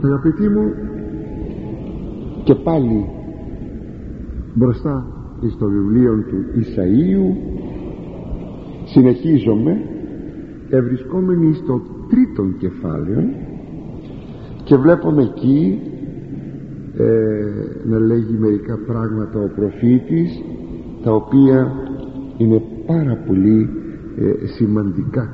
Αγαπητοί μου, και πάλι μπροστά στο βιβλίο του Ισαΐου συνεχίζομαι ευρισκόμενοι στο τρίτον κεφάλαιο και βλέπουμε εκεί να λέγει μερικά πράγματα ο προφήτης, τα οποία είναι πάρα πολύ σημαντικά.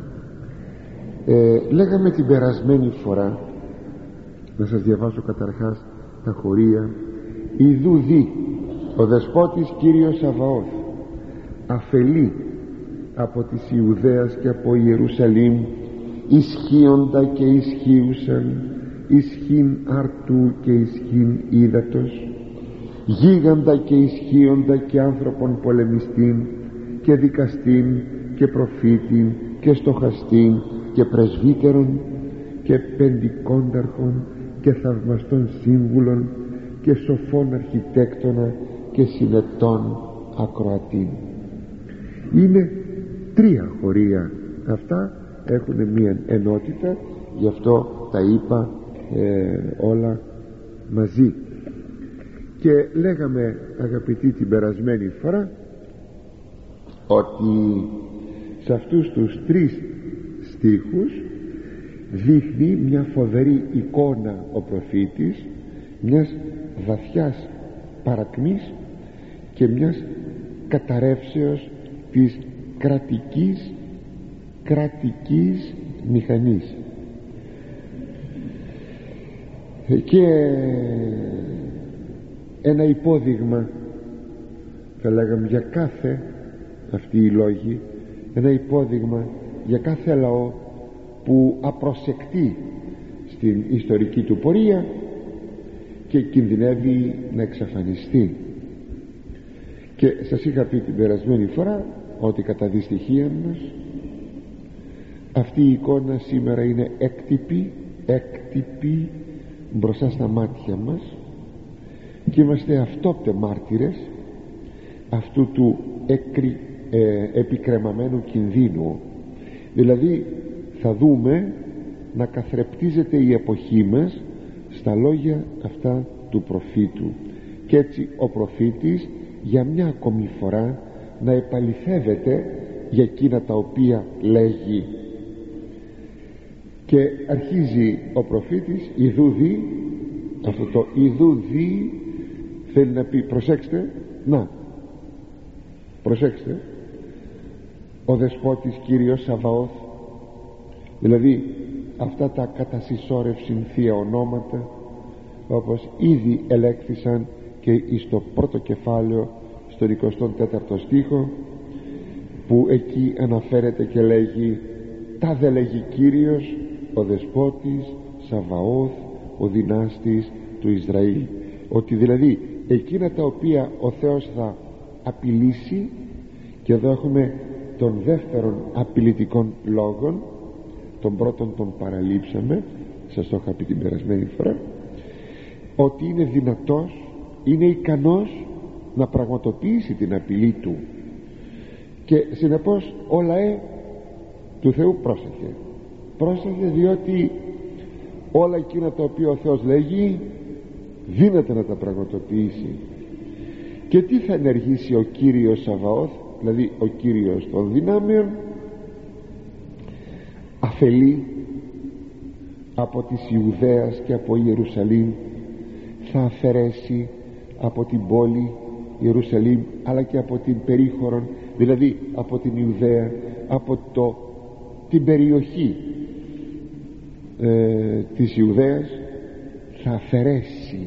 Λέγαμε την περασμένη φορά, να σας διαβάσω καταρχάς τα χωρία: «Ιδού δι ο δεσπότης Κύριος Σαβαώθ αφελεί από της Ιουδαίας και από Ιερουσαλήμ ισχύοντα και ισχύουσαν, ισχύν αρτού και ισχύν ύδατος, γίγαντα και ισχύοντα και άνθρωπον πολεμιστήν και δικαστήν και προφήτην και στοχαστήν και πρεσβύτερον και πεντηκόνταρχον και θαυμαστών σύμβουλων και σοφών αρχιτέκτονα και συνετών ακροατήν». Είναι τρία χωρία αυτά, έχουν μία ενότητα, γι' αυτό τα είπα όλα μαζί. Και λέγαμε, αγαπητοί, την περασμένη φορά ότι σε αυτούς τους τρεις στίχους δείχνει μια φοβερή εικόνα ο προφήτης μιας βαθιάς παρακμής και μιας καταρρεύσεως της κρατικής μηχανής, και ένα υπόδειγμα, θα λέγαμε, για κάθε, αυτοί οι λόγοι, ένα υπόδειγμα για κάθε λαό που απροσεκτεί στην ιστορική του πορεία και κινδυνεύει να εξαφανιστεί. Και σας είχα πει την περασμένη φορά ότι κατά δυστυχία μας αυτή η εικόνα σήμερα είναι έκτυπη μπροστά στα μάτια μας και είμαστε αυτόπτε μάρτυρες αυτού του επικρεμαμένου κινδύνου. Δηλαδή θα δούμε να καθρεπτίζεται η εποχή μας στα λόγια αυτά του προφήτου, και έτσι ο προφήτης για μια ακόμη φορά να επαληθεύεται για εκείνα τα οποία λέγει. Και αρχίζει ο προφήτης, ιδούδη, αυτό το ιδούδη θέλει να πει, προσέξτε, προσέξτε, ο δεσπότης Κύριος Σαβαώθ, δηλαδή αυτά τα κατά συσσόρευσιν θεία ονόματα, όπως ήδη ελέγχθησαν και στο πρώτο κεφάλαιο στον 24ο στίχο, που εκεί αναφέρεται και λέγει τάδε λέγει Κύριος ο δεσπότης Σαβαώθ ο δυνάστης του Ισραήλ, ότι δηλαδή εκείνα τα οποία ο Θεός θα απειλήσει. Και εδώ έχουμε τον δεύτερον απειλητικών λόγων, τον πρώτον τον παραλείψαμε, σας το είχα πει την περασμένη φορά, ότι είναι δυνατός, είναι ικανός να πραγματοποιήσει την απειλή του. Και συνεπώς ο λαέ του Θεού πρόσεχε, διότι όλα εκείνα τα οποία ο Θεός λέγει δύναται να τα πραγματοποιήσει. Και τι θα ενεργήσει ο Κύριος Σαβαώθ, δηλαδή ο Κύριος των δυνάμεων? Αφελεί από της Ιουδαίας και από Ιερουσαλήμ, θα αφαιρέσει από την πόλη Ιερουσαλήμ αλλά και από την περίχωρον, δηλαδή από την Ιουδαία, από την περιοχή της Ιουδαίας, θα αφαιρέσει.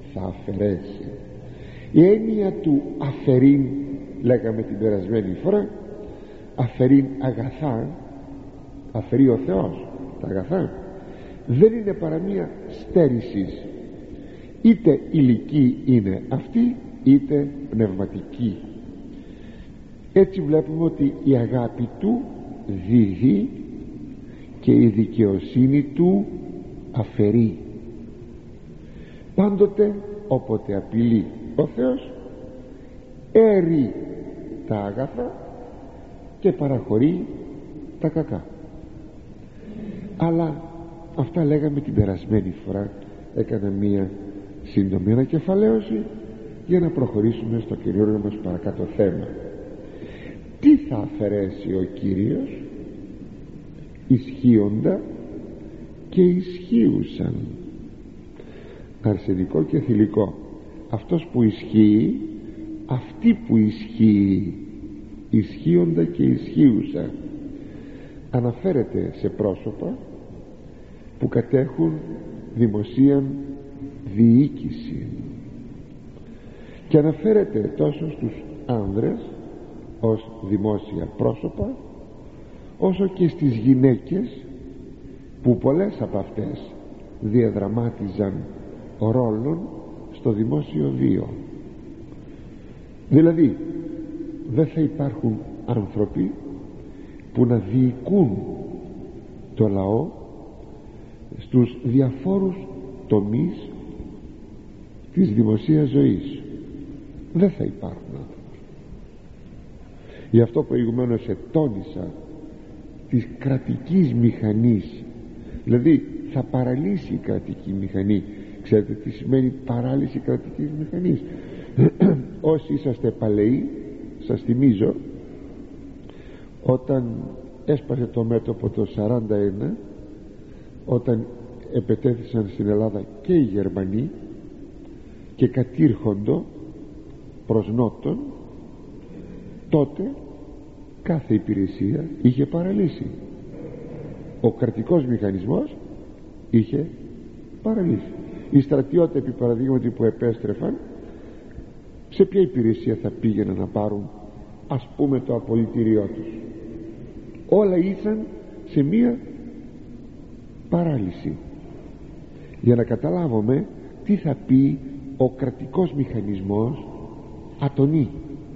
Η έννοια του αφαιρήν, λέγαμε την περασμένη φορά, αφαιρήν αγαθά, αφαιρεί ο Θεός τα αγαθά, δεν είναι παρά μία στέρηση, είτε ηλική είναι αυτή είτε πνευματική. Έτσι βλέπουμε ότι η αγάπη του δίδει και η δικαιοσύνη του αφαιρεί. Πάντοτε όποτε απειλεί ο Θεός, έρει τα αγαθά και παραχωρεί τα κακά. Αλλά αυτά λέγαμε την περασμένη φορά. Έκανα μία σύντομη ανακεφαλαίωση για να προχωρήσουμε στο καινούριο μας παρακάτω θέμα. Τι θα αφαιρέσει ο Κύριος? Ισχύοντα και ισχύουσαν. Αρσενικό και θηλυκό. Αυτός που ισχύει, αυτή που ισχύει, ισχύοντα και ισχύουσα. Αναφέρεται σε πρόσωπα που κατέχουν δημοσίαν διοίκηση και αναφέρεται τόσο στους άνδρες ως δημόσια πρόσωπα, όσο και στις γυναίκες που πολλές από αυτές διαδραμάτιζαν ρόλων στο δημόσιο βίο. Δηλαδή δεν θα υπάρχουν άνθρωποι που να διοικούν το λαό στους διαφόρους τομείς της δημοσίας ζωής. Δεν θα υπάρχουν άνθρωποι. Γι' αυτό προηγουμένως ετώνησα της κρατικής μηχανής. Δηλαδή θα παραλύσει η κρατική μηχανή. Ξέρετε τι σημαίνει παράλυση κρατικής μηχανής? Όσοι είσαστε παλαιοί, σας θυμίζω, όταν έσπασε το μέτωπο το 41, όταν επετέθησαν στην Ελλάδα και οι Γερμανοί και κατήρχοντο προς νότον, τότε κάθε υπηρεσία είχε παραλύσει. Ο κρατικός μηχανισμός είχε παραλύσει. Οι στρατιώτες, επί παραδείγματι, που επέστρεφαν, σε ποια υπηρεσία θα πήγαιναν να πάρουν, ας πούμε, το απολυτήριό τους? Όλα ήσαν σε μία παράλυση. Για να καταλάβουμε τι θα πει ο κρατικός μηχανισμός ατονή.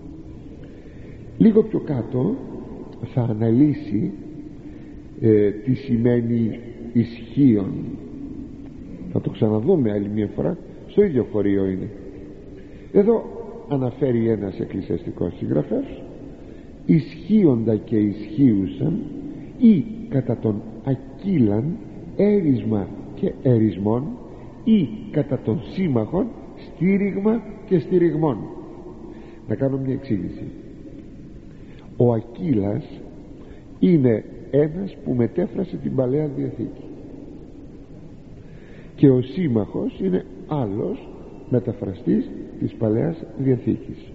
Λίγο πιο κάτω θα αναλύσει τι σημαίνει ισχύον. Θα το ξαναδούμε άλλη μια φορά, στο ίδιο χωρίο είναι. Εδώ αναφέρει ένας εκκλησιαστικός συγγραφέας: ισχύοντα και ισχύουσαν ή κατά τον Ακύλαν έρισμα και ερισμόν, ή κατά τον σύμμαχον στήριγμα και στηριγμόν. Να κάνω μια εξήγηση. Ο Ακύλας είναι ένας που μετέφρασε την Παλαιά Διαθήκη και ο σύμμαχος είναι άλλος μεταφραστής της Παλαιάς Διαθήκης.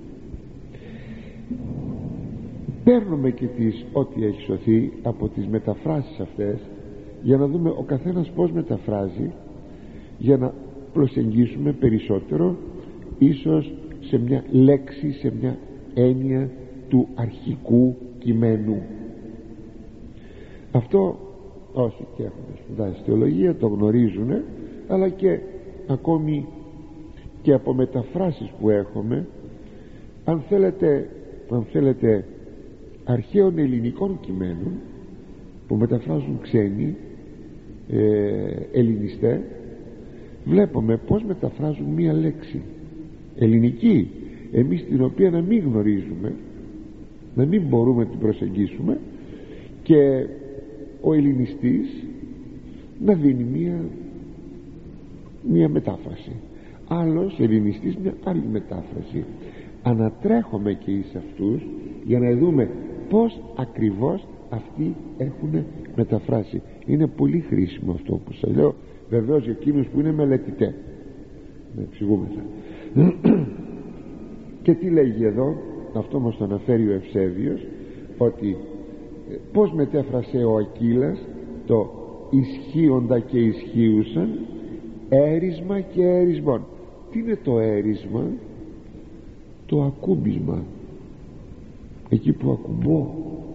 Παίρνουμε και ό,τι έχει σωθεί από τις μεταφράσεις αυτές, για να δούμε ο καθένας πως μεταφράζει, για να προσεγγίσουμε περισσότερο ίσως σε μια λέξη, σε μια έννοια του αρχικού κειμένου. Αυτό όσοι και έχουν σπουδάσει θεολογία το γνωρίζουν, αλλά και ακόμη και από μεταφράσεις που έχουμε, αν θέλετε αρχαίων ελληνικών κειμένων που μεταφράζουν ξένοι ελληνιστές, βλέπουμε πως μεταφράζουν μία λέξη ελληνική, εμείς την οποία να μην γνωρίζουμε, να μην μπορούμε να την προσεγγίσουμε, και ο ελληνιστής να δίνει μία μετάφραση, άλλος ελληνιστής μια άλλη μετάφραση. Ανατρέχουμε και εις αυτούς για να δούμε πως ακριβώς αυτοί έχουν μεταφράσει. Είναι πολύ χρήσιμο αυτό που σας λέω, βεβαίως για εκείνους που είναι μελετητές, να εξηγούμεθα. Και τι λέγει εδώ? Αυτό μας το αναφέρει ο Ευσέβιος, ότι πως μετέφρασε ο Ακύλας το ισχύοντα και ισχύουσαν, έρισμα και έρισμον. Τι είναι το έρισμα? Το ακούμπισμα, εκεί που ακουμπώ.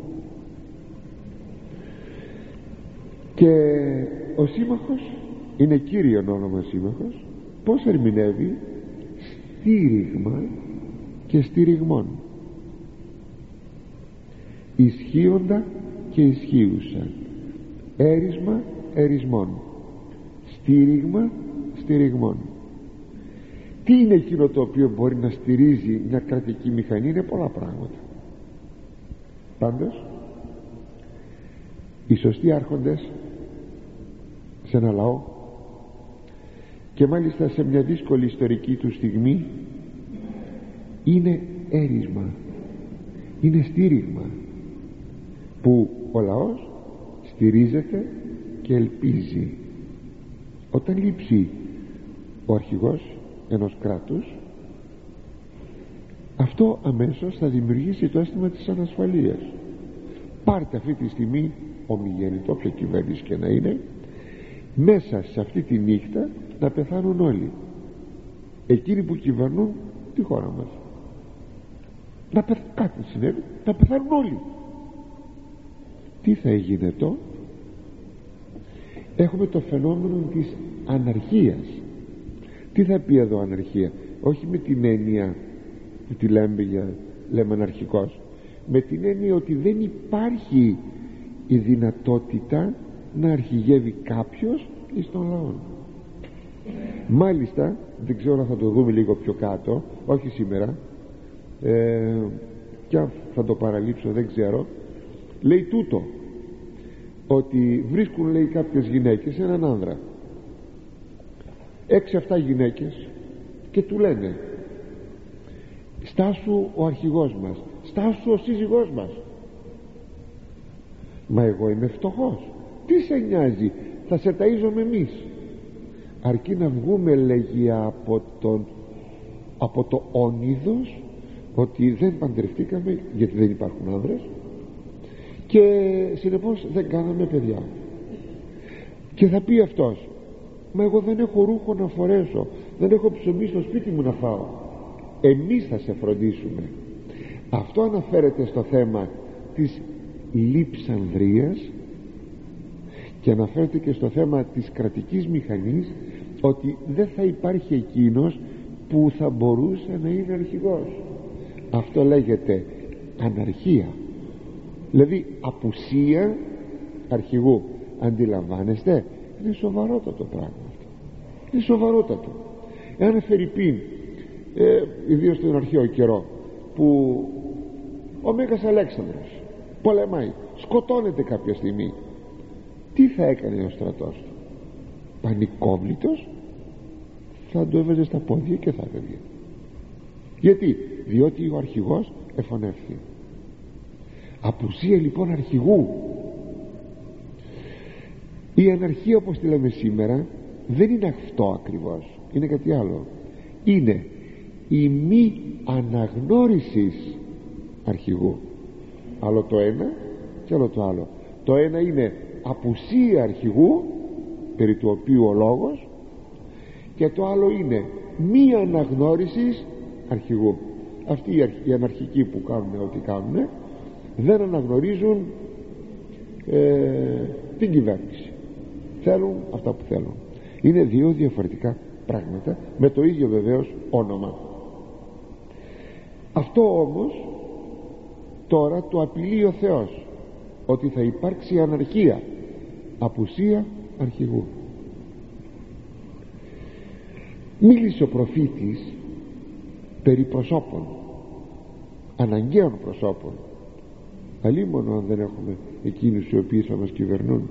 Και ο σύμμαχος είναι κύριο όνομα σύμμαχος. Πως ερμηνεύει? Στήριγμα και στηριγμόν, ισχύοντα και ισχύουσα, έρισμα ερισμών, στήριγμα στηριγμών. Τι είναι εκείνο το οποίο μπορεί να στηρίζει μια κρατική μηχανή? Είναι πολλά πράγματα. Πάντως οι σωστοί άρχοντες σε ένα λαό, και μάλιστα σε μια δύσκολη ιστορική του στιγμή, είναι έρισμα, είναι στήριγμα που ο λαός στηρίζεται και ελπίζει. Όταν λείψει ο αρχηγός ενός κράτους, αυτό αμέσως θα δημιουργήσει το αίσθημα της ανασφαλείας. Πάρτε αυτή τη στιγμή ομιγέννητο, όποια κυβέρνηση και να είναι, μέσα σε αυτή τη νύχτα να πεθάνουν όλοι εκείνοι που κυβερνούν τη χώρα μας. Κάτι συνέβη, να πεθάνουν όλοι. Τι θα έγινε το? Έχουμε το φαινόμενο της αναρχίας. Τι θα πει εδώ αναρχία? Όχι με την έννοια που τη λέμε αναρχικός, με την έννοια ότι δεν υπάρχει η δυνατότητα να αρχηγεύει κάποιος εις τον λαό. Μάλιστα, δεν ξέρω αν θα το δούμε λίγο πιο κάτω, όχι σήμερα, και αν θα το παραλείψω δεν ξέρω, λέει τούτο, ότι βρίσκουν, λέει, κάποιες γυναίκες έναν άνδρα, 6-7 γυναίκες, και του λένε: στάσου ο αρχηγός μας, στάσου ο σύζυγός μας. Μα εγώ είμαι φτωχός, τι σε νοιάζει, θα σε ταΐζουμε εμείς, αρκεί να βγούμε, λέγει, από το όνειδος ότι δεν παντρευτήκαμε, γιατί δεν υπάρχουν άνδρες, και συνεπώς δεν κάναμε παιδιά. Και θα πει αυτός: μα εγώ δεν έχω ρούχο να φορέσω, δεν έχω ψωμί στο σπίτι μου να φάω. Εμείς θα σε φροντίσουμε. Αυτό αναφέρεται στο θέμα της λειψανδρίας, και αναφέρεται και στο θέμα της κρατικής μηχανής, ότι δεν θα υπάρχει εκείνος που θα μπορούσε να είναι αρχηγός. Αυτό λέγεται αναρχία, δηλαδή απουσία αρχηγού. Αντιλαμβάνεστε? Είναι σοβαρότατο πράγμα αυτό, είναι σοβαρότατο. Εάν φερειπίν, ιδίως στον αρχαίο καιρό, που ο Μέγας Αλέξανδρος πολεμάει, σκοτώνεται κάποια στιγμή, τι θα έκανε ο στρατός του? Πανικόβλητος, θα το έβαζε στα πόδια και θα έφευγε. Γιατί? Διότι ο αρχηγός εφωνεύθη. Απουσία λοιπόν αρχηγού. Η αναρχία, όπως τη λέμε σήμερα, δεν είναι αυτό ακριβώς, είναι κάτι άλλο. Είναι η μη αναγνώριση αρχηγού. Άλλο το ένα και άλλο το άλλο. Το ένα είναι απουσία αρχηγού, περί του οποίου ο λόγος, και το άλλο είναι μη αναγνώριση αρχηγού. Αυτοί οι αναρχικοί που κάνουν ό,τι κάνουν δεν αναγνωρίζουν την κυβέρνηση, θέλουν αυτά που θέλουν. Είναι δύο διαφορετικά πράγματα με το ίδιο βεβαίως όνομα. Αυτό όμως τώρα το απειλεί ο Θεός, ότι θα υπάρξει αναρχία, απουσία αρχηγού. Μίλησε ο προφήτης περί προσώπων, αναγκαίων προσώπων, αλίμονο αν δεν έχουμε εκείνους οι οποίοι θα μας κυβερνούν.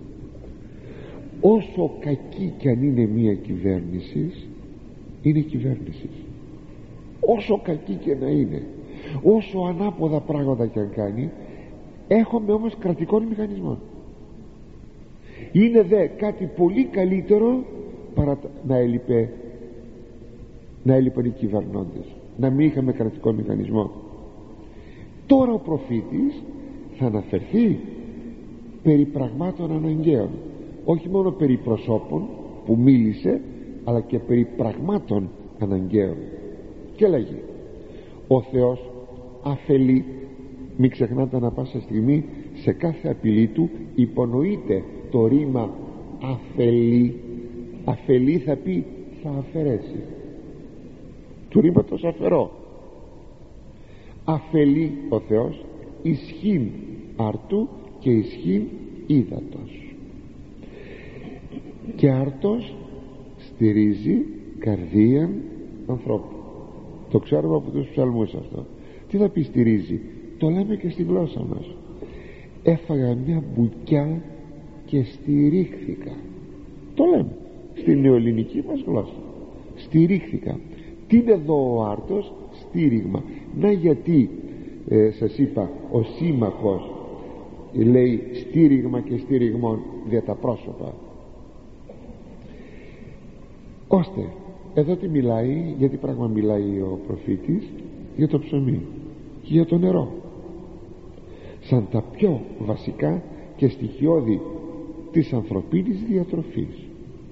Όσο κακή κι αν είναι μία κυβέρνηση, είναι κυβέρνηση. Όσο κακή και να είναι, όσο ανάποδα πράγματα κι αν κάνει, έχουμε όμως κρατικών μηχανισμών. Είναι δε κάτι πολύ καλύτερο παρά να έλειπαν οι κυβερνώντες, να μην είχαμε κρατικό μηχανισμό. Τώρα ο προφήτης θα αναφερθεί περί πραγμάτων αναγκαίων, όχι μόνο περί προσώπων που μίλησε, αλλά και περί πραγμάτων αναγκαίων. Και λέγει: ο Θεός αφελεί, μην ξεχνάτε ανά πάσα στιγμή, σε κάθε απειλή του υπονοείται το ρήμα αφελεί. Αφελεί θα πει θα αφαιρέσει, του ρήματος αφαιρώ. Αφελεί ο Θεός ισχύν αρτού και ισχύν ύδατος. Και αρτός στηρίζει καρδίαν ανθρώπου. Το ξέρουμε από τους ψαλμούς αυτό. Τι θα πει στηρίζει? Το λέμε και στη γλώσσα μας. Έφαγα μια μπουκιά και στηρίχθηκα. το λέμε στην νεοελληνική μας γλώσσα. Στηρίχθηκα. Τι είναι εδώ ο άρτος? Στήριγμα. Να γιατί σας είπα ο σύμμαχος λέει στήριγμα και στήριγμον δια τα πρόσωπα. Ώστε εδώ τι μιλάει? Γιατί πράγμα μιλάει ο προφήτης? Για το ψωμί και για το νερό, σαν τα πιο βασικά και στοιχειώδη της ανθρωπίνης διατροφής.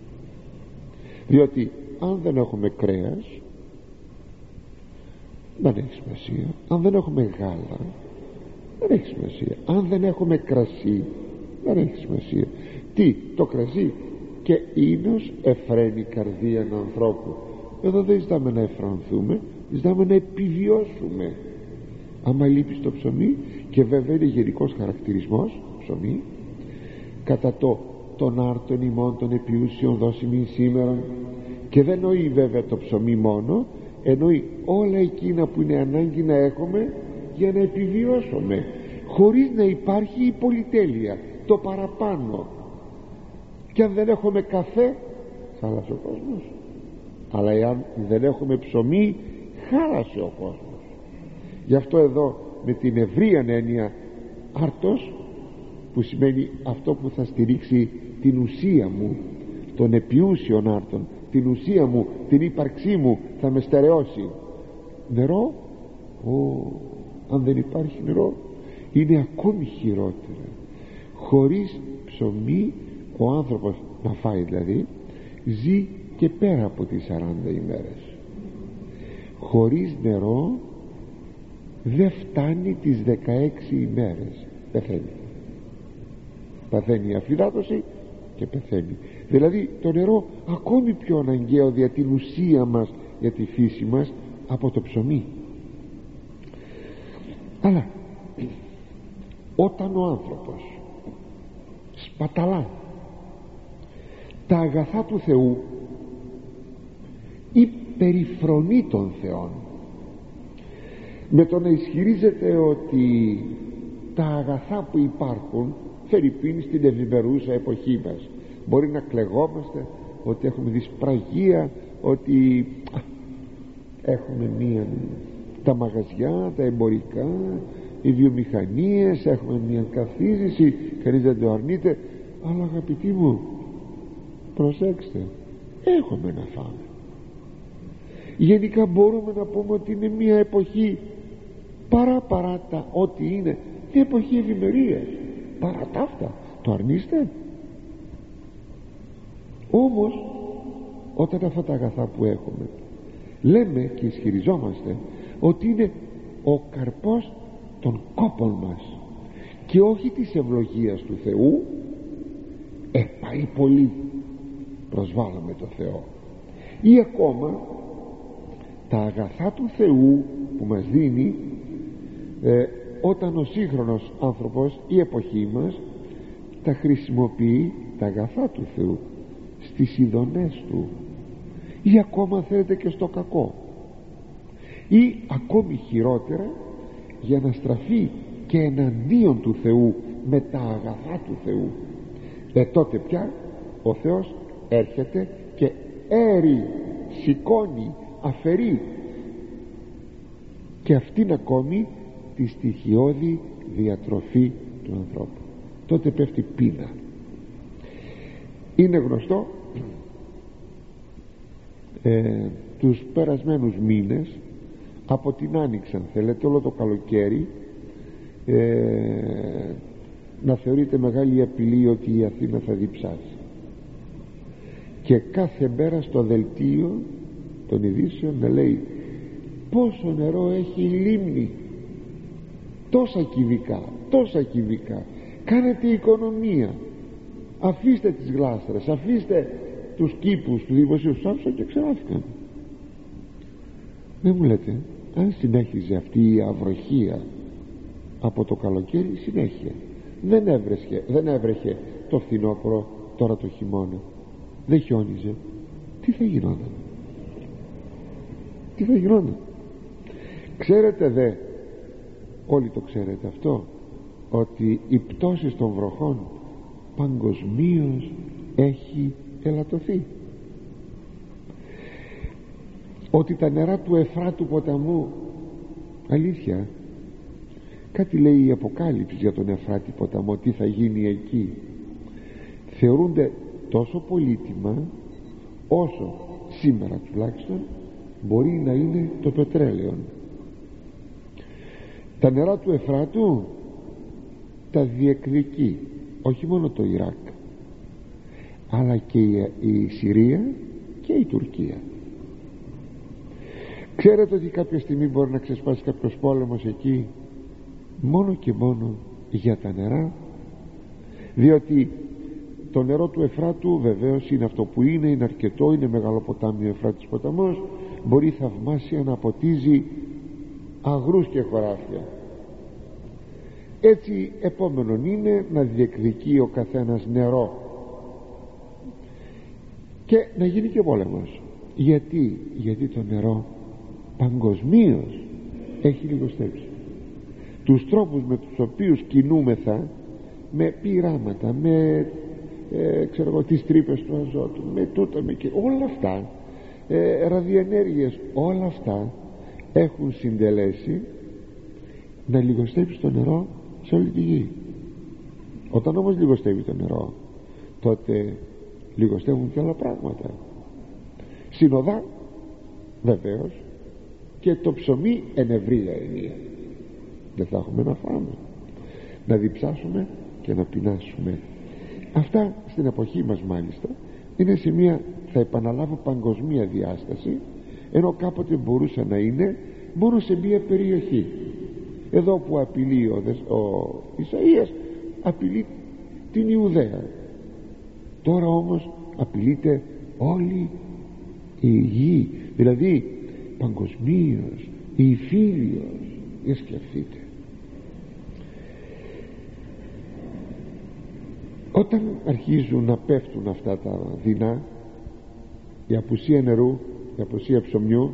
Διότι αν δεν έχουμε κρέας δεν έχει σημασία, αν δεν έχουμε γάλα δεν έχει σημασία, αν δεν έχουμε κρασί δεν έχει σημασία. Τι? Το κρασί και ίνος εφραίνει καρδία ανθρώπου. Εδώ δεν ζητάμε να εφρανθούμε, ζητάμε να επιβιώσουμε. Άμα λείπει το ψωμί, και βέβαια είναι γενικός χαρακτηρισμός ψωμί, κατά τον άρτον ημών των επιούσιων δώσιμην σήμερα, και δεν νοεί βέβαια το ψωμί μόνο, εννοεί όλα εκείνα που είναι ανάγκη να έχουμε για να επιβιώσουμε, χωρίς να υπάρχει η πολυτέλεια, το παραπάνω. Και αν δεν έχουμε καφέ, χάλασε ο κόσμος. Αλλά εάν δεν έχουμε ψωμί, χάλασε ο κόσμος. Γι' αυτό εδώ με την ευρία έννοια άρτος, που σημαίνει αυτό που θα στηρίξει την ουσία μου, τον επιούσιον άρτον, την ουσία μου, την ύπαρξή μου, θα με στερεώσει. Νερό, αν δεν υπάρχει νερό είναι ακόμη χειρότερα. Χωρίς ψωμί ο άνθρωπος, να φάει δηλαδή, ζει και πέρα από τις 40 ημέρες. Χωρίς νερό δεν φτάνει τις 16 ημέρες, πεθαίνει η αφυδάτωση και πεθαίνει. Δηλαδή το νερό ακόμη πιο αναγκαίο για την ουσία μας, για τη φύση μας, από το ψωμί. Αλλά όταν ο άνθρωπος σπαταλά τα αγαθά του Θεού ή περιφρονεί τον Θεόν με το να ισχυρίζεται ότι τα αγαθά που υπάρχουν, φερειπίν στην ευημερούσα εποχή μας, μπορεί να κλεγόμαστε ότι έχουμε δυσπραγία, ότι έχουμε τα μαγαζιά, τα εμπορικά, οι βιομηχανίες, έχουμε μια καθίζηση, κανείς δεν το αρνείται. Αλλά αγαπητοί μου, προσέξτε, έχουμε να φάμε. Γενικά μπορούμε να πούμε ότι είναι μια εποχή παρά τα ό,τι είναι, μια εποχή ευημερίας. Παρά τα αυτά το αρνείστε? Όμως όταν αυτά τα αγαθά που έχουμε λέμε και ισχυριζόμαστε ότι είναι ο καρπός των κόπων μας και όχι της ευλογίας του Θεού, πάει πολύ, προσβάλαμε το Θεό. Ή ακόμα τα αγαθά του Θεού που μας δίνει, όταν ο σύγχρονος άνθρωπος, η εποχή μας, τα χρησιμοποιεί τα αγαθά του Θεού στις ειδονές του, ή ακόμα θέλετε και στο κακό, ή ακόμη χειρότερα για να στραφεί και εναντίον του Θεού με τα αγαθά του Θεού. Τότε πια ο Θεός έρχεται και έρει, σηκώνει, αφαιρεί και αυτήν ακόμη τη στοιχειώδη διατροφή του ανθρώπου. Τότε πέφτει πείνα. Είναι γνωστό τους περασμένους μήνες, από την Άνοιξη αν θέλετε, όλο το καλοκαίρι, να θεωρείται μεγάλη απειλή ότι η Αθήνα θα διψάσει, και κάθε μέρα στο δελτίο των ειδήσεων να λέει πόσο νερό έχει η λίμνη, τόσα κυβικά, κάνετε οικονομία, αφήστε τις γλάστρες, αφήστε τους κήπους του δημοσίου. Άφησαν και ξεράφηκαν. Δεν μου λέτε, αν συνέχιζε αυτή η αβροχία από το καλοκαίρι συνέχεια, δεν έβρεχε το φθινόπωρο, τώρα το χειμώνα, δεν χιόνιζε, τι θα γινόταν? Ξέρετε δε, όλοι το ξέρετε αυτό, ότι η πτώση των βροχών παγκοσμίως έχει ελαττωθεί. Ότι τα νερά του Εφράτου ποταμού, αλήθεια, κάτι λέει η Αποκάλυψη για τον Εφράτη ποταμό, τι θα γίνει εκεί, θεωρούνται τόσο πολύτιμα όσο σήμερα τουλάχιστον μπορεί να είναι το πετρέλαιο. Τα νερά του Εφράτου τα διεκδικεί όχι μόνο το Ιράκ, αλλά και η Συρία και η Τουρκία. Ξέρετε ότι κάποια στιγμή μπορεί να ξεσπάσει κάποιος πόλεμος εκεί μόνο και μόνο για τα νερά, διότι το νερό του Εφράτου βεβαίως είναι αυτό που είναι αρκετό, είναι μεγάλο ποτάμι ο Εφράτης ποταμός, μπορεί θαυμάσια να ποτίζει αγρούς και χωράφια. Έτσι επόμενον είναι να διεκδικεί ο καθένας νερό και να γίνει και πόλεμος. Γιατί το νερό παγκοσμίως έχει λιγοστέψει. Τους τρόπους με τους οποίους κινούμεθα, με πειράματα, με τις τρύπες του αζότου, με τούτα, όλα αυτά, ραδιενέργειες, όλα αυτά έχουν συντελέσει να λιγοστέψει το νερό σε όλη τη γη. Όταν όμως λιγοστεύει το νερό, τότε λιγοστεύουν και άλλα πράγματα. Συνοδά βεβαίως και το ψωμί εν ευρεία ενία. Δεν θα έχουμε να φάμε, να διψάσουμε και να πεινάσουμε. Αυτά στην εποχή μας μάλιστα είναι σε μια, θα επαναλάβω, παγκοσμία διάσταση, ενώ κάποτε μπορούσε να είναι μόνο σε μια περιοχή. Εδώ που απειλεί ο Ισαΐας, απειλεί την Ιουδαία. Τώρα όμως απειλείται όλη η γη, δηλαδή παγκοσμίως, υφήλιος. Για σκεφτείτε, όταν αρχίζουν να πέφτουν αυτά τα δεινά, η απουσία νερού, η απουσία ψωμιού,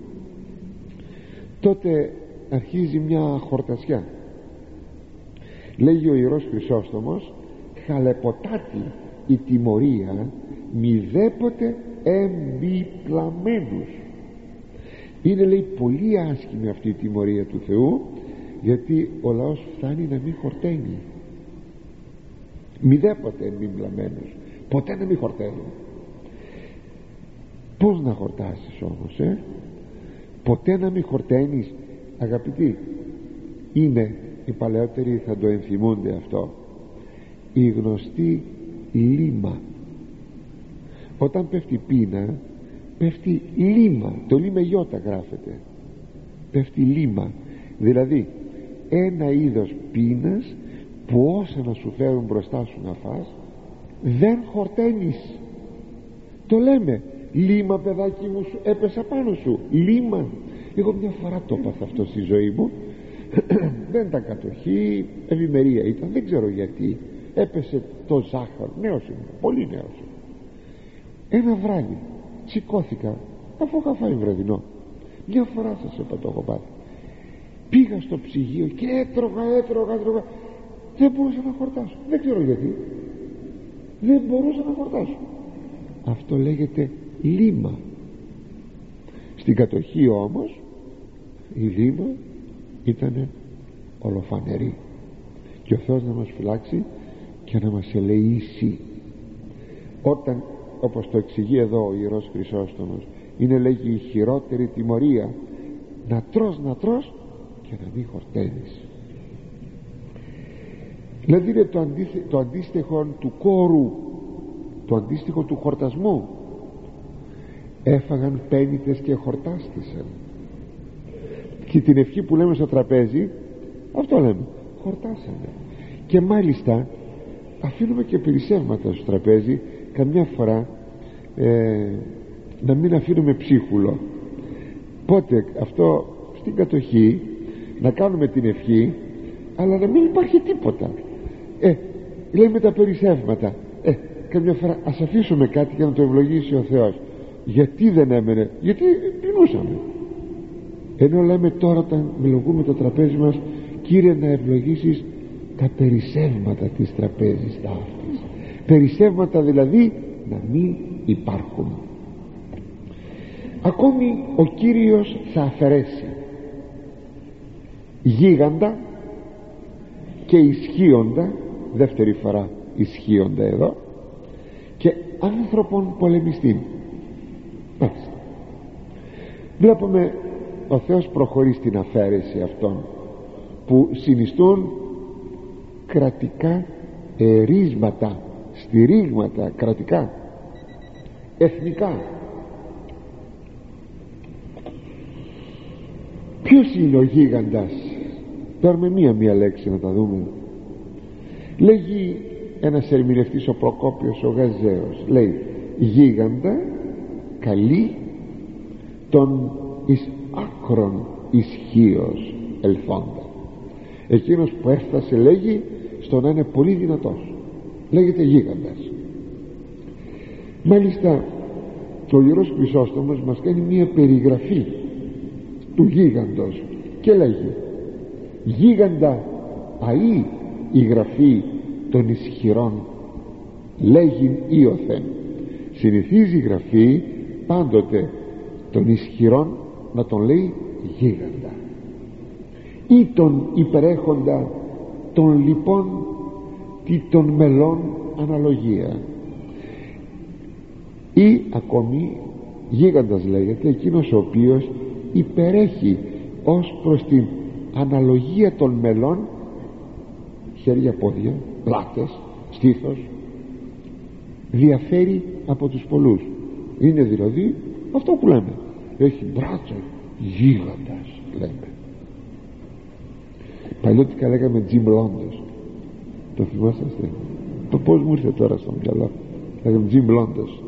τότε αρχίζει μια χορτασιά. Λέγει ο Ιερός Χρυσόστομος, χαλεποτάτη η τιμωρία μηδέποτε εμπιπλαμένους. Είναι, λέει, πολύ άσχημη αυτή η τιμωρία του Θεού, γιατί ο λαός φτάνει να μην χορταίνει. Μηδέποτε εμπιπλαμένους, ποτέ να μην χορταίνουν. Πώς να χορτάσεις όμως, ποτέ να μην χορταίνεις, αγαπητοί? Είναι, οι παλαιότεροι θα το ενθυμούνται αυτό, η γνωστή λίμα. Όταν πέφτει πείνα, πέφτει λίμα, το λίμα γιώτα γράφεται, πέφτει λίμα, δηλαδή ένα είδος πείνας που όσα να σου φέρουν μπροστά σου να φας δεν χορταίνεις. Το λέμε, λίμα παιδάκι μου, σου έπεσα πάνω σου, λίμα. Εγώ μια φορά το έπαθα αυτό στη ζωή μου δεν ήταν κατοχή, ευημερία ήταν, δεν ξέρω γιατί, έπεσε το ζάχαρο, νέος ήμουν, πολύ νέος ήμουν. Ένα βράδυ σηκώθηκα, αφού είχα φάει βραδινό, μια φορά σας είπα το έχω πάθει, πήγα στο ψυγείο και έτρωγα, δεν μπορούσα να χορτάσω, δεν ξέρω γιατί, δεν μπορούσα να χορτάσω. Αυτό λέγεται λίμα. Στην κατοχή όμως η λίμα ήταν ολοφανερή, και ο Θεός να μας φυλάξει και να μας ελεήσει. Όταν, όπως το εξηγεί εδώ ο Ιερός Χρυσόστομος, είναι, λέγει, η χειρότερη τιμωρία να τρως και να μην χορταίνεις. Δηλαδή είναι το αντίστοιχο του κόρου, το αντίστοιχο του χορτασμού. Έφαγαν πένιτες και χορτάστησαν. Και την ευχή που λέμε στο τραπέζι, αυτό λέμε, χορτάσανε. Και μάλιστα αφήνουμε και περισσεύματα στο τραπέζι, καμιά φορά να μην αφήνουμε ψίχουλο. Πότε αυτό στην κατοχή να κάνουμε την ευχή, αλλά να μην υπάρχει τίποτα. Λέμε τα περισσεύματα, καμιά φορά ας αφήσουμε κάτι για να το ευλογήσει ο Θεός. Γιατί δεν έμενε? Γιατί πεινούσαμε. Ενώ λέμε τώρα, όταν ευλογούμε το τραπέζι μας, Κύριε, να ευλογήσεις τα περισσεύματα της τραπέζης ταύτης. Περισσεύματα δηλαδή να μην υπάρχουν. Ακόμη ο Κύριος θα αφαιρέσει γίγαντα και ισχύοντα, δεύτερη φορά ισχύοντα εδώ, και άνθρωπον πολεμιστή. Βλέπουμε ο Θεός προχωρεί στην αφαίρεση αυτών που συνιστούν κρατικά ερίσματα, στηρίγματα κρατικά, εθνικά. Ποιος είναι ο γίγαντας? Παίρνουμε μία λέξη να τα δούμε. Λέγει ένας ερμηνευτής, ο Προκόπιος ο Γαζέος, λέει γίγαντα καλή τον εις άκρον ισχύος ελθόντα. Εκείνος που έφτασε, λέγει, στο να είναι πολύ δυνατός, λέγεται γίγαντας. Μάλιστα ο Ιερός Χρυσόστομος μας κάνει μία περιγραφή του γίγαντος και λέγει γίγαντα αΐ η γραφή των ισχυρών λέγειν Ήωθεν. Συνηθίζει η γραφή πάντοτε των ισχυρών να τον λέει γίγαντα, ή τον υπερέχοντα των λοιπών τι των μελών αναλογία, ή ακόμη γίγαντας λέγεται εκείνος ο οποίος υπερέχει ως προς την αναλογία των μελών, χέρια, πόδια, πλάτες, στήθος, διαφέρει από τους πολλούς. Είναι δηλαδή αυτό που λέμε, έχει μπράτσα, γίγαντας λέμε. Παλιώτικα λέγαμε Jim Londos, το θυμάσαστε? Το πώς μου ήρθε τώρα στο μυαλό, λέγαμε Jim Londos.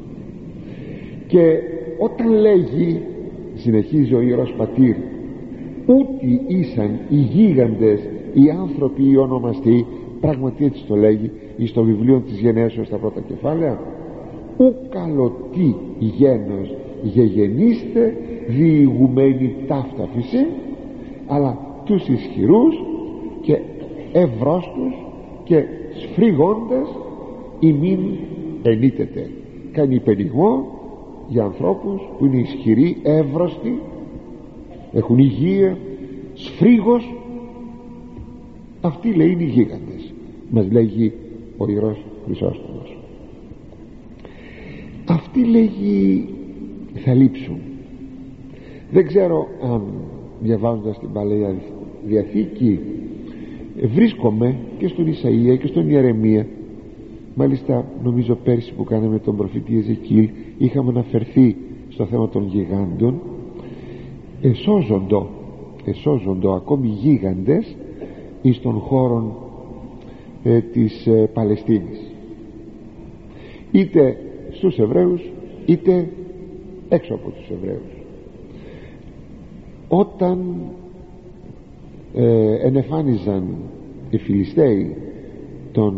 Και όταν λέγει, συνεχίζει ο Ιερός Πατήρ, ούτι ήσαν οι γίγαντες οι άνθρωποι οι ονομαστοί, πράγματι έτσι το λέγει στο βιβλίο της Γενέσεως στα πρώτα κεφάλαια, ου καλωτή γένος γεγενήστε διηγουμένοι ταύτα φυσή, αλλά τους ισχυρούς και ευρώστους και σφρίγοντες ημίν ενίτετε. Κάνει υπενιγμό για ανθρώπους που είναι ισχυροί, εύρωστοι, έχουν υγεία, σφρίγος. Αυτοί λέει είναι οι γίγαντες, μας λέγει ο Ιερός Χρυσόστομος. Αυτοί λέγει θα λείψουν. Δεν ξέρω αν διαβάζοντας την Παλαιά Διαθήκη βρίσκομαι και στον Ισαΐα και στον Ιερεμία. Μάλιστα νομίζω πέρσι που κάναμε τον προφήτη Εζεκίλ είχαμε αναφερθεί στο θέμα των γιγάντων. Εσώζοντο ακόμη γίγαντες εις των χώρων της Παλαιστίνης, είτε στους Εβραίους είτε έξω από τους Εβραίους. Όταν ενεφάνιζαν οι Φιλιστέοι τον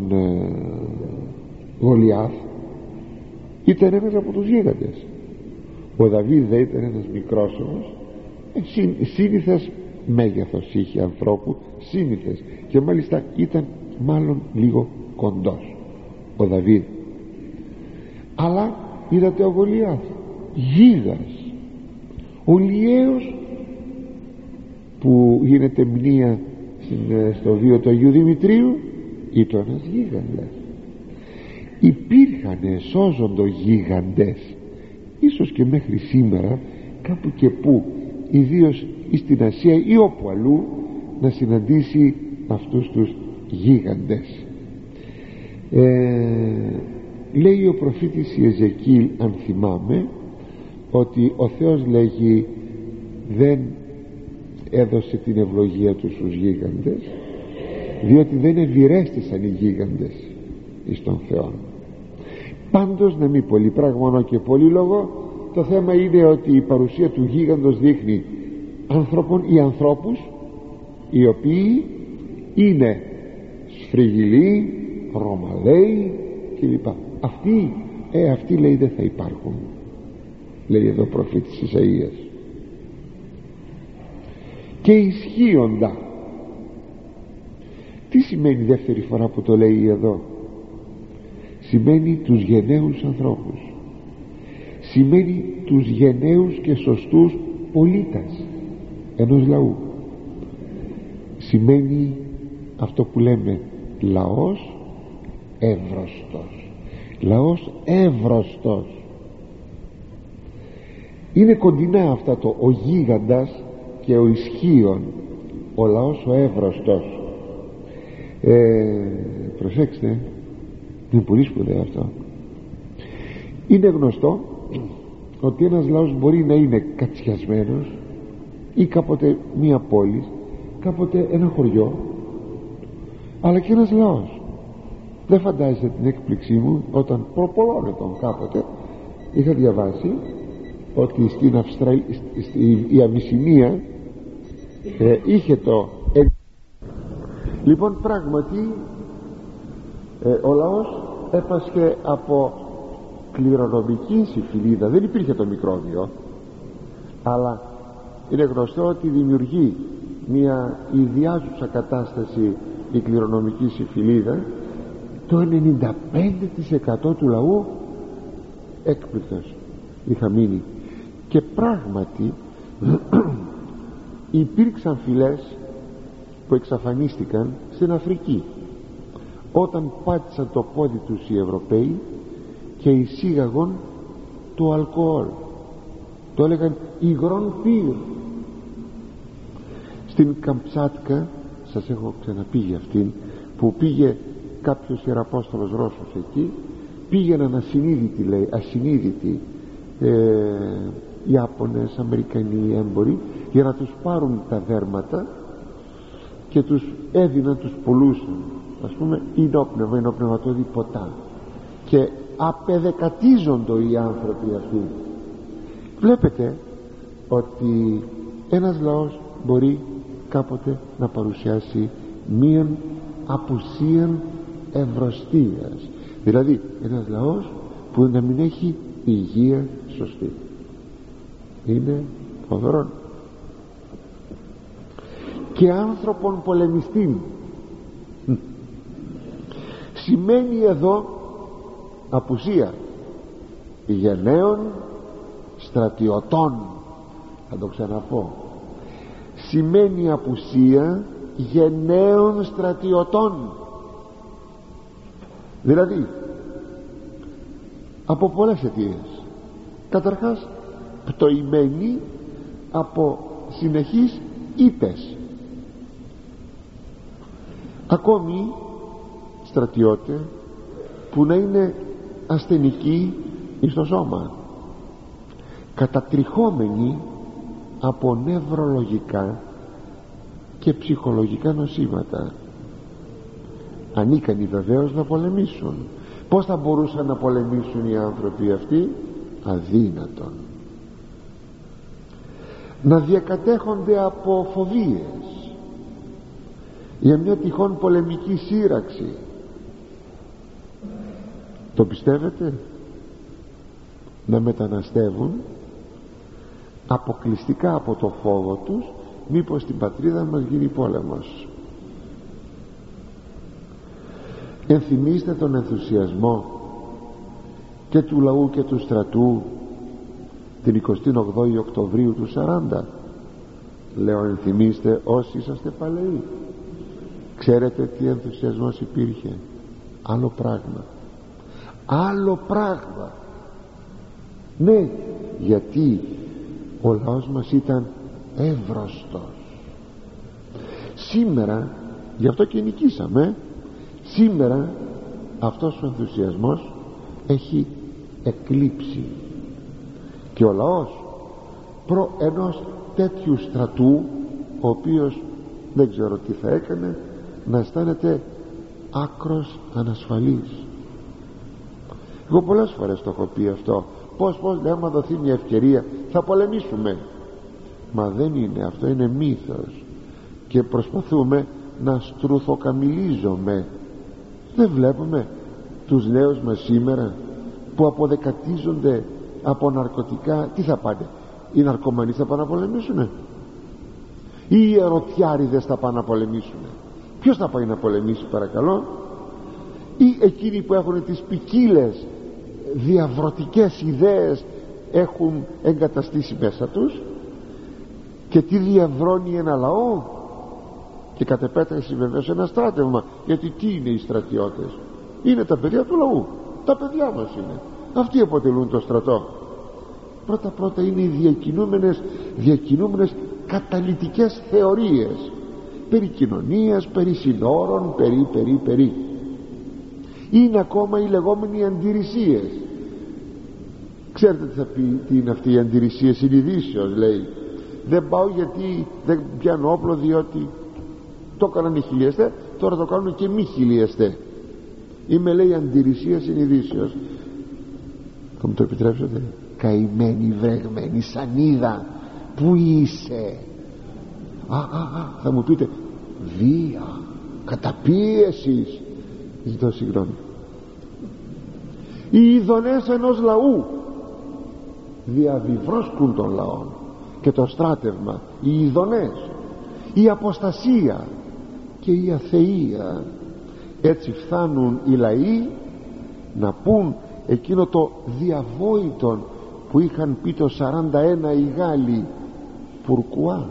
Γολιάθ, ήταν ένας από τους γίγαντες. Ο Δαβίδ δεν ήταν ένας μικρός όμως, σύνηθες μέγεθος είχε ανθρώπου, σύνηθες, και μάλιστα ήταν μάλλον λίγο κοντός ο Δαβίδ. Αλλά είδατε ο Γολιάθ γίγας, ο Λιέος που γίνεται μνήα στο βίο του Αγίου Δημητρίου, ήταν ένας γίγαντας. Υπήρχαν σώζοντο γίγαντες, ίσως και μέχρι σήμερα κάπου και που, ιδίως στην Ασία ή όπου αλλού, να συναντήσει αυτούς τους γίγαντες. Λέει ο προφήτης Ιεζεκίλ, αν θυμάμαι, ότι ο Θεός λέγει δεν έδωσε την ευλογία του στους γίγαντες, διότι δεν ευηρέστησαν οι γίγαντες εις τον Θεό. Πάντως να μην πολύ πράγμα και πολύ λόγο, το θέμα είναι ότι η παρουσία του γίγαντος δείχνει άνθρωπον ή ανθρώπους οι οποίοι είναι σφριγγυλοί, ρωμαλαίοι κλπ. Αυτοί λέει δεν θα υπάρχουν, λέει εδώ ο προφήτης Ισαΐας. Και ισχύοντα, τι σημαίνει δεύτερη φορά που το λέει εδώ? Σημαίνει τους γενναίους ανθρώπους, σημαίνει τους γενναίους και σωστούς πολίτες ενός λαού. Σημαίνει αυτό που λέμε λαός εύρωστος. Λαός εύρωστος. Είναι κοντινά αυτά το ο γίγαντας και ο ισχύων, ο λαός ο εύρωστος. Προσέξτε, είναι πολύ σπουδαίο αυτό. Είναι γνωστό ότι ένας λαός μπορεί να είναι κατσιασμένος, ή κάποτε μία πόλη, κάποτε ένα χωριό, αλλά και ένας λαός. Δεν φαντάζεστε την έκπληξή μου όταν πολλών ετών κάποτε είχα διαβάσει ότι στην η Αβυσσινία είχε το λοιπόν πράγματι ο λαός έπασχε από κληρονομική συμφιλίδα. Δεν υπήρχε το μικρόβιο, αλλά είναι γνωστό ότι δημιουργεί μια ιδιάζουσα κατάσταση η κληρονομική συμφιλίδα. Το 95% του λαού έκπληκτος είχα μείνει. Και πράγματι υπήρξαν φυλές που εξαφανίστηκαν στην Αφρική όταν πάτησαν το πόδι τους οι Ευρωπαίοι και εισήγαγον το αλκοόλ. Το έλεγαν υγρόν πύρ. Στην Καμψάτκα, σας έχω ξαναπεί για αυτήν, που πήγε κάποιος ιεραπόστολος Ρώσος εκεί, πήγαιναν ασυνείδητοι, λέει, ασυνείδητοι Ιάπωνες, Αμερικανοί έμποροι, για να τους πάρουν τα δέρματα και τους έδιναν, τους πουλούσαν, ας πούμε ινόπνευμα, ινοπνευματώδη ποτά, και απεδεκατίζονται οι άνθρωποι αυτοί. Βλέπετε ότι ένας λαός μπορεί κάποτε να παρουσιάσει μίαν απουσίαν ευρωστίας, δηλαδή ένας λαός που να μην έχει υγεία σωστή. Είναι φοβερό. Και άνθρωπον πολεμιστήν σημαίνει εδώ απουσία γενναίων στρατιωτών. Θα το ξαναπώ, σημαίνει απουσία γενναίων στρατιωτών, δηλαδή από πολλές αιτίες. Καταρχάς πτωημένοι από συνεχείς ήττες. Ακόμη στρατιώτε που να είναι ασθενικοί στο σώμα, κατατριχόμενοι από νευρολογικά και ψυχολογικά νοσήματα, ανίκανοι βεβαίως να πολεμήσουν. Πώς θα μπορούσαν να πολεμήσουν οι άνθρωποι αυτοί? Αδύνατον. Να διακατέχονται από φοβίες για μια τυχόν πολεμική σύραξη. Το πιστεύετε? Να μεταναστεύουν αποκλειστικά από το φόβο τους, μήπως στην πατρίδα μας γίνει πόλεμος. Ενθυμίστε τον ενθουσιασμό και του λαού και του στρατού την 28η Οκτωβρίου του 40. Λέω ενθυμίστε όσοι είσαστε παλαιοί. Ξέρετε τι ενθουσιασμός υπήρχε? Άλλο πράγμα. Άλλο πράγμα. Ναι, γιατί ο λαός μας ήταν εύρωστος. Σήμερα, γι' αυτό και νικήσαμε, σήμερα αυτός ο ενθουσιασμός έχει εκλείψει και ο λαός προ ενός τέτοιου στρατού, ο οποίος δεν ξέρω τι θα έκανε, να αισθάνεται άκρος ανασφαλής. Εγώ πολλές φορές το έχω πει αυτό. Πώς λέει, άμα δοθεί μια ευκαιρία θα πολεμήσουμε. Μα δεν είναι, αυτό είναι μύθος. Και προσπαθούμε να στρουθοκαμιλίζουμε. Δεν βλέπουμε τους νέους μας σήμερα που αποδεκατίζονται από ναρκωτικά? Τι θα πάνε? Οι ναρκωμανοί θα πάνε να πολεμήσουνε? Ή οι ερωτιάριδες θα πάνε να πολεμήσουνε? Ποιος θα πάει να πολεμήσει παρακαλώ? Ή εκείνοι που έχουν τις ποικίλες διαβρωτικές ιδέες έχουν εγκαταστήσει μέσα τους και τι διαβρώνει ένα λαό, και κατ' επέκταση βεβαίως ένα στράτευμα. Γιατί τι είναι οι στρατιώτες? Είναι τα παιδιά του λαού, τα παιδιά μας είναι, αυτοί αποτελούν το στρατό. Πρώτα είναι οι διακινούμενες καταλυτικές θεωρίες περί κοινωνίας, περί συνόρων, περί. Είναι ακόμα οι λεγόμενοι αντιρρησίες. Ξέρετε τι θα πει, τι είναι αυτή η αντιρρησία συνειδήσεως? Λέει, δεν πάω γιατί δεν πιάνω όπλο, διότι το έκαναν οι χιλιαστές, τώρα το κάνουν και μη χιλιαστές. Είμαι, λέει, αντιρρησία συνειδήσεως. Θα μου το επιτρέψετε? Καημένη, βρεγμένη σανίδα, που είσαι? Θα μου πείτε, βία, καταπίεσης. Ζητώ συγγνώμη. Οι ειδονές ενός λαού διαβιβρώσκουν των λαών και το στράτευμα. Οι ειδονές, η αποστασία και η αθεία. Έτσι φτάνουν οι λαοί να πούν εκείνο το διαβόητο που είχαν πει το 41 οι Γάλλοι, πουρκουά.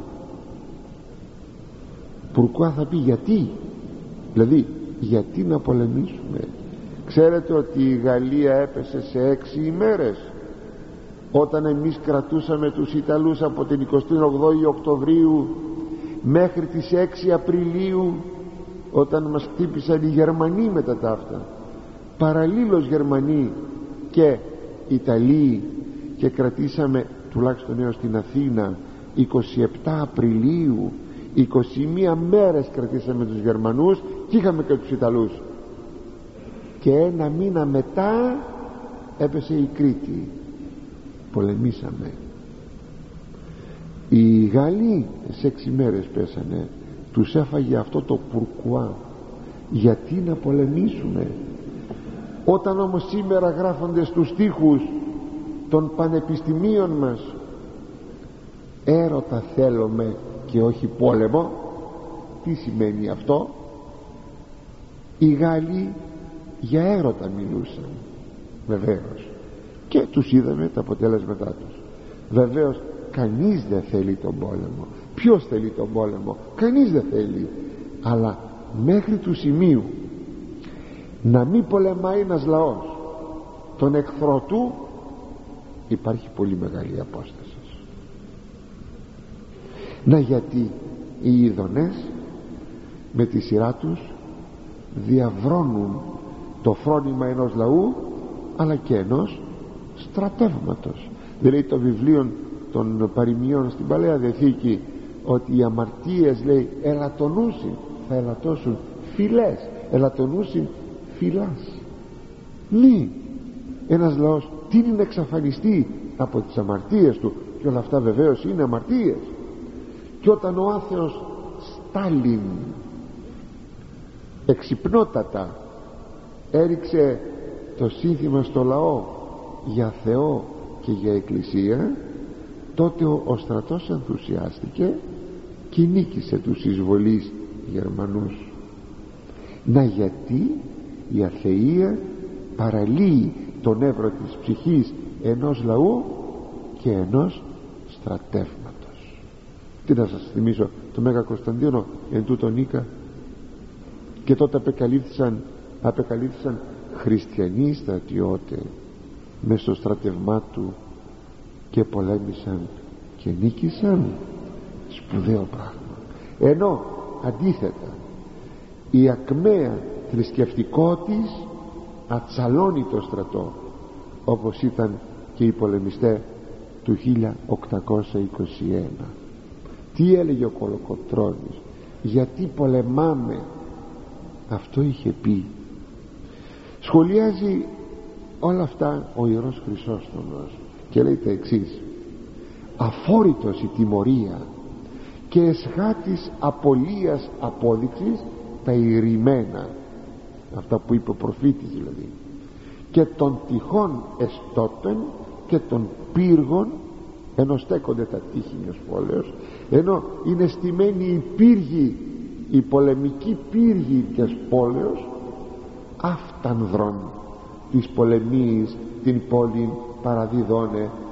Πουρκουά θα πει γιατί, δηλαδή γιατί να πολεμήσουμε? Ξέρετε ότι η Γαλλία έπεσε σε 6 ημέρες όταν εμείς κρατούσαμε τους Ιταλούς από την 28η Οκτωβρίου μέχρι τις 6 Απριλίου, όταν μας χτύπησαν οι Γερμανοί με τα ταύτα, παραλλήλως Γερμανοί και Ιταλοί, και κρατήσαμε τουλάχιστον έως την Αθήνα 27 Απριλίου, 21 μέρες κρατήσαμε τους Γερμανούς και είχαμε και τους Ιταλούς, και 1 μήνα μετά έπεσε η Κρήτη, πολεμήσαμε. Οι Γάλλοι σε 6 μέρες πέσανε, τους έφαγε αυτό το πουρκουά. Γιατί να πολεμήσουμε? Όταν όμως σήμερα γράφονται στους τοίχους των πανεπιστημίων μας, έρωτα θέλουμε και όχι πόλεμο, τι σημαίνει αυτό? Οι Γάλλοι για έρωτα μιλούσαν, βεβαίως, και τους είδαμε τα αποτέλεσματά τους. Βεβαίως κανείς δεν θέλει τον πόλεμο. Ποιος θέλει τον πόλεμο? Κανείς δεν θέλει. Αλλά μέχρι του σημείου να μην πολεμάει ένας λαός τον εχθρό του, υπάρχει πολύ μεγάλη απόσταση. Να, γιατί οι ειδονές με τη σειρά τους διαβρώνουν το φρόνημα ενός λαού αλλά και ενός στρατεύματος. Δηλαδή το βιβλίο των παροιμιών στην Παλαιά Διαθήκη, ότι οι αμαρτίες, λέει, ελαττονούσιν, θα ελαττώσουν φυλές, ελαττονούσιν φυλάς. Λύ, ένας λαός τι είναι να εξαφανιστεί από τις αμαρτίες του, και όλα αυτά βεβαίως είναι αμαρτίες. Και όταν ο άθεος Στάλιν εξυπνότατα έριξε το σύνθημα στο λαό για Θεό και για Εκκλησία, τότε ο στρατός ενθουσιάστηκε και νίκησε τους εισβολείς Γερμανούς. Να, γιατί η αθεία παραλύει τον εύρο της ψυχής ενός λαού και ενός στρατεύματος. Τι να σας θυμίσω, το Μέγα Κωνσταντίνο εν τούτο νίκα, και τότε απεκαλύφθησαν χριστιανοί στρατιώτες μες στο στρατευμά του και πολέμησαν και νίκησαν. Σπουδαίο πράγμα. Ενώ αντίθετα η ακμαία θρησκευτικότης ατσαλώνει το στρατό, όπως ήταν και οι πολεμιστές του 1821. Τι έλεγε ο Κολοκοτρώνης? Γιατί πολεμάμε? Αυτό είχε πει. Σχολιάζει όλα αυτά ο Ιερός Χρυσόστομος και λέει τα εξής: αφόρητος η τιμωρία και εσχάτης απολίας απόδειξης τα ηρημένα, αυτά που είπε ο προφήτης δηλαδή, και των τυχών εστώτων και των πύργων, ενώ στέκονται τα τείχη μιας πόλεως, ενώ είναι στημένοι οι πύργοι, οι πολεμικοί πύργοι μιας πόλεως, αυτανδρών της πολεμής την πόλη παραδιδώνε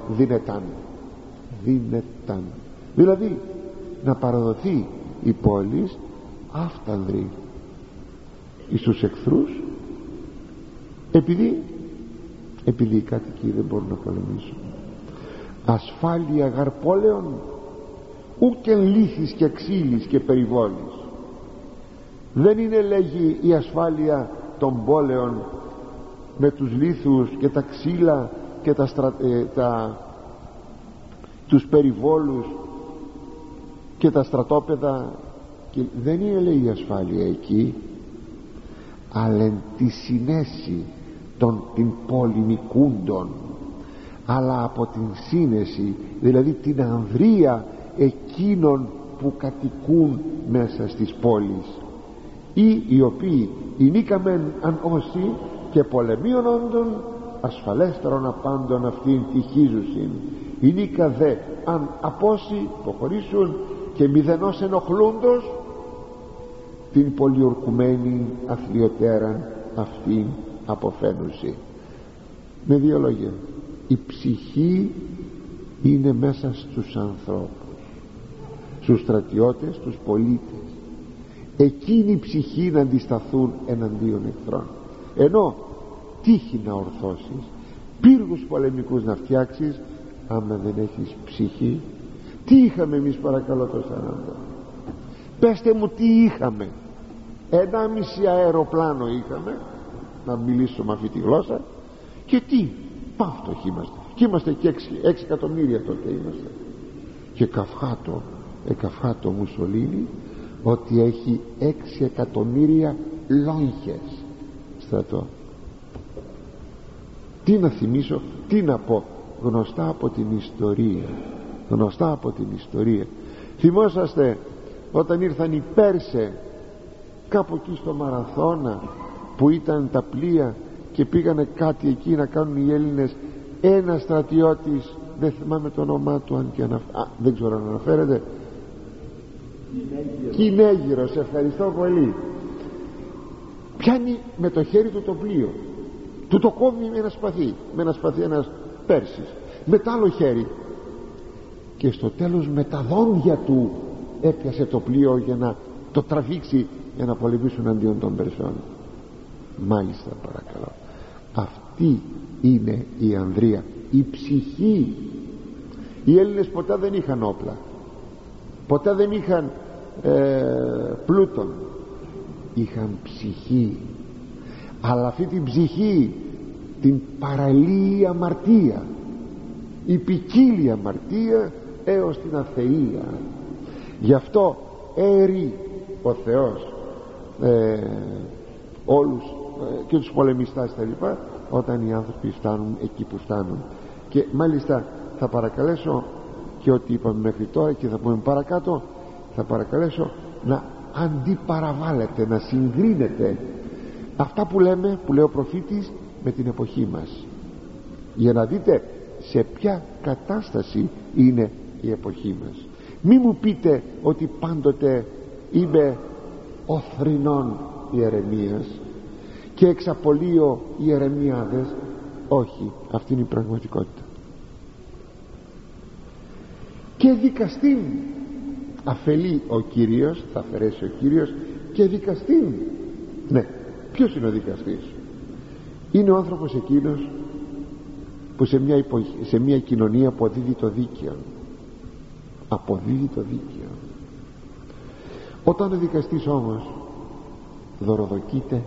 δίνεταν, δηλαδή να παραδοθεί η πόλη άφτανδρη εις τους εχθρούς, επειδή οι κάτοικοι δεν μπορούν να πολεμήσουν. Ασφάλεια γαρ πόλεων ούκεν λύθης και ξύλης και περιβόλης. Δεν είναι, λέγει, η ασφάλεια των πόλεων με τους λίθους και τα ξύλα και τους περιβόλους και τα στρατόπεδα, και δεν είναι, λέει, η ασφάλεια εκεί, αλλά εν τη συνέση των την πολεμικούντων, αλλά από την σύνεση, δηλαδή την ανδρεία εκείνων που κατοικούν μέσα στις πόλεις, ή οι οποίοι ημίκαμεν αν όσοι και πολεμίων όντων ασφαλέστερον απάντων αυτήν τυχίζουσιν, ημίκα δε αν απόσοι υποχωρήσουν και μηδενός ενοχλούντος την πολιορκουμένη αθλιωτέραν αυτήν αποφαίνουσι. Με δύο λόγια, η ψυχή είναι μέσα στους ανθρώπους, στους στρατιώτες, στους πολίτες. Εκείνη η ψυχή να αντισταθούν εναντίον εχθρών. Ενώ τύχει να ορθώσεις, πύργους πολεμικούς να φτιάξεις, άμα δεν έχεις ψυχή. Τι είχαμε εμείς, παρακαλώ, το 40? Πέστε μου τι είχαμε. 1,5 αεροπλάνο είχαμε, να μιλήσω με αυτή τη γλώσσα, και τι πάυτοχοι είμαστε, και είμαστε και 6 εκατομμύρια τότε είμαστε. Και καυχάτο Μουσολίνη ότι έχει 6 εκατομμύρια λόγχες στρατό. Τι να θυμίσω, τι να πω, γνωστά από την ιστορία. Θυμόσαστε όταν ήρθαν οι Πέρσε κάπου εκεί στο Μαραθώνα, που ήταν τα πλοία και πήγανε κάτι εκεί να κάνουν οι Έλληνες? Ένα στρατιώτης, δεν θυμάμαι το όνομά του, αν και δεν ξέρω αν αναφέρεται, Κινέγυρος, ευχαριστώ πολύ, πιάνει με το χέρι του το πλοίο, του το κόβει με ένα σπαθί ένας Πέρσης, με το άλλο χέρι, και στο τέλος με τα δόντια του έπιασε το πλοίο για να το τραβήξει, για να πολεμήσουν αντίον των Περσών. Μάλιστα, παρακαλώ, αυτή είναι η ανδρεία, η ψυχή. Οι Έλληνες ποτέ δεν είχαν όπλα, ποτέ δεν είχαν πλούτον, είχαν ψυχή. Αλλά αυτή την ψυχή την παραλύει η αμαρτία, η ποικίλη αμαρτία έως την αθεία. Γι' αυτό έρει ο Θεός όλους και τους πολεμιστάς τα λοιπά, όταν οι άνθρωποι φτάνουν εκεί που φτάνουν. Και μάλιστα θα παρακαλέσω, και ό,τι είπαμε μέχρι τώρα και θα πούμε παρακάτω, θα παρακαλέσω να αντιπαραβάλλετε, να συγκρίνετε αυτά που λέμε, που λέει ο προφήτης, με την εποχή μας, για να δείτε σε ποια κατάσταση είναι η εποχή μας. Μη μου πείτε ότι πάντοτε είμαι οθρινών ιερεμίας και εξαπολύω ιερεμιάδες. Όχι, αυτή είναι η πραγματικότητα. Και δικαστήν αφελεί ο Κύριος, θα αφαιρέσει ο Κύριος, και δικαστήν. Ναι, ποιος είναι ο δικαστής? Είναι ο άνθρωπος εκείνος που σε μια κοινωνία αποδίδει το δίκαιο. Αποδίδει το δίκαιο. Όταν ο δικαστής όμως δωροδοκείται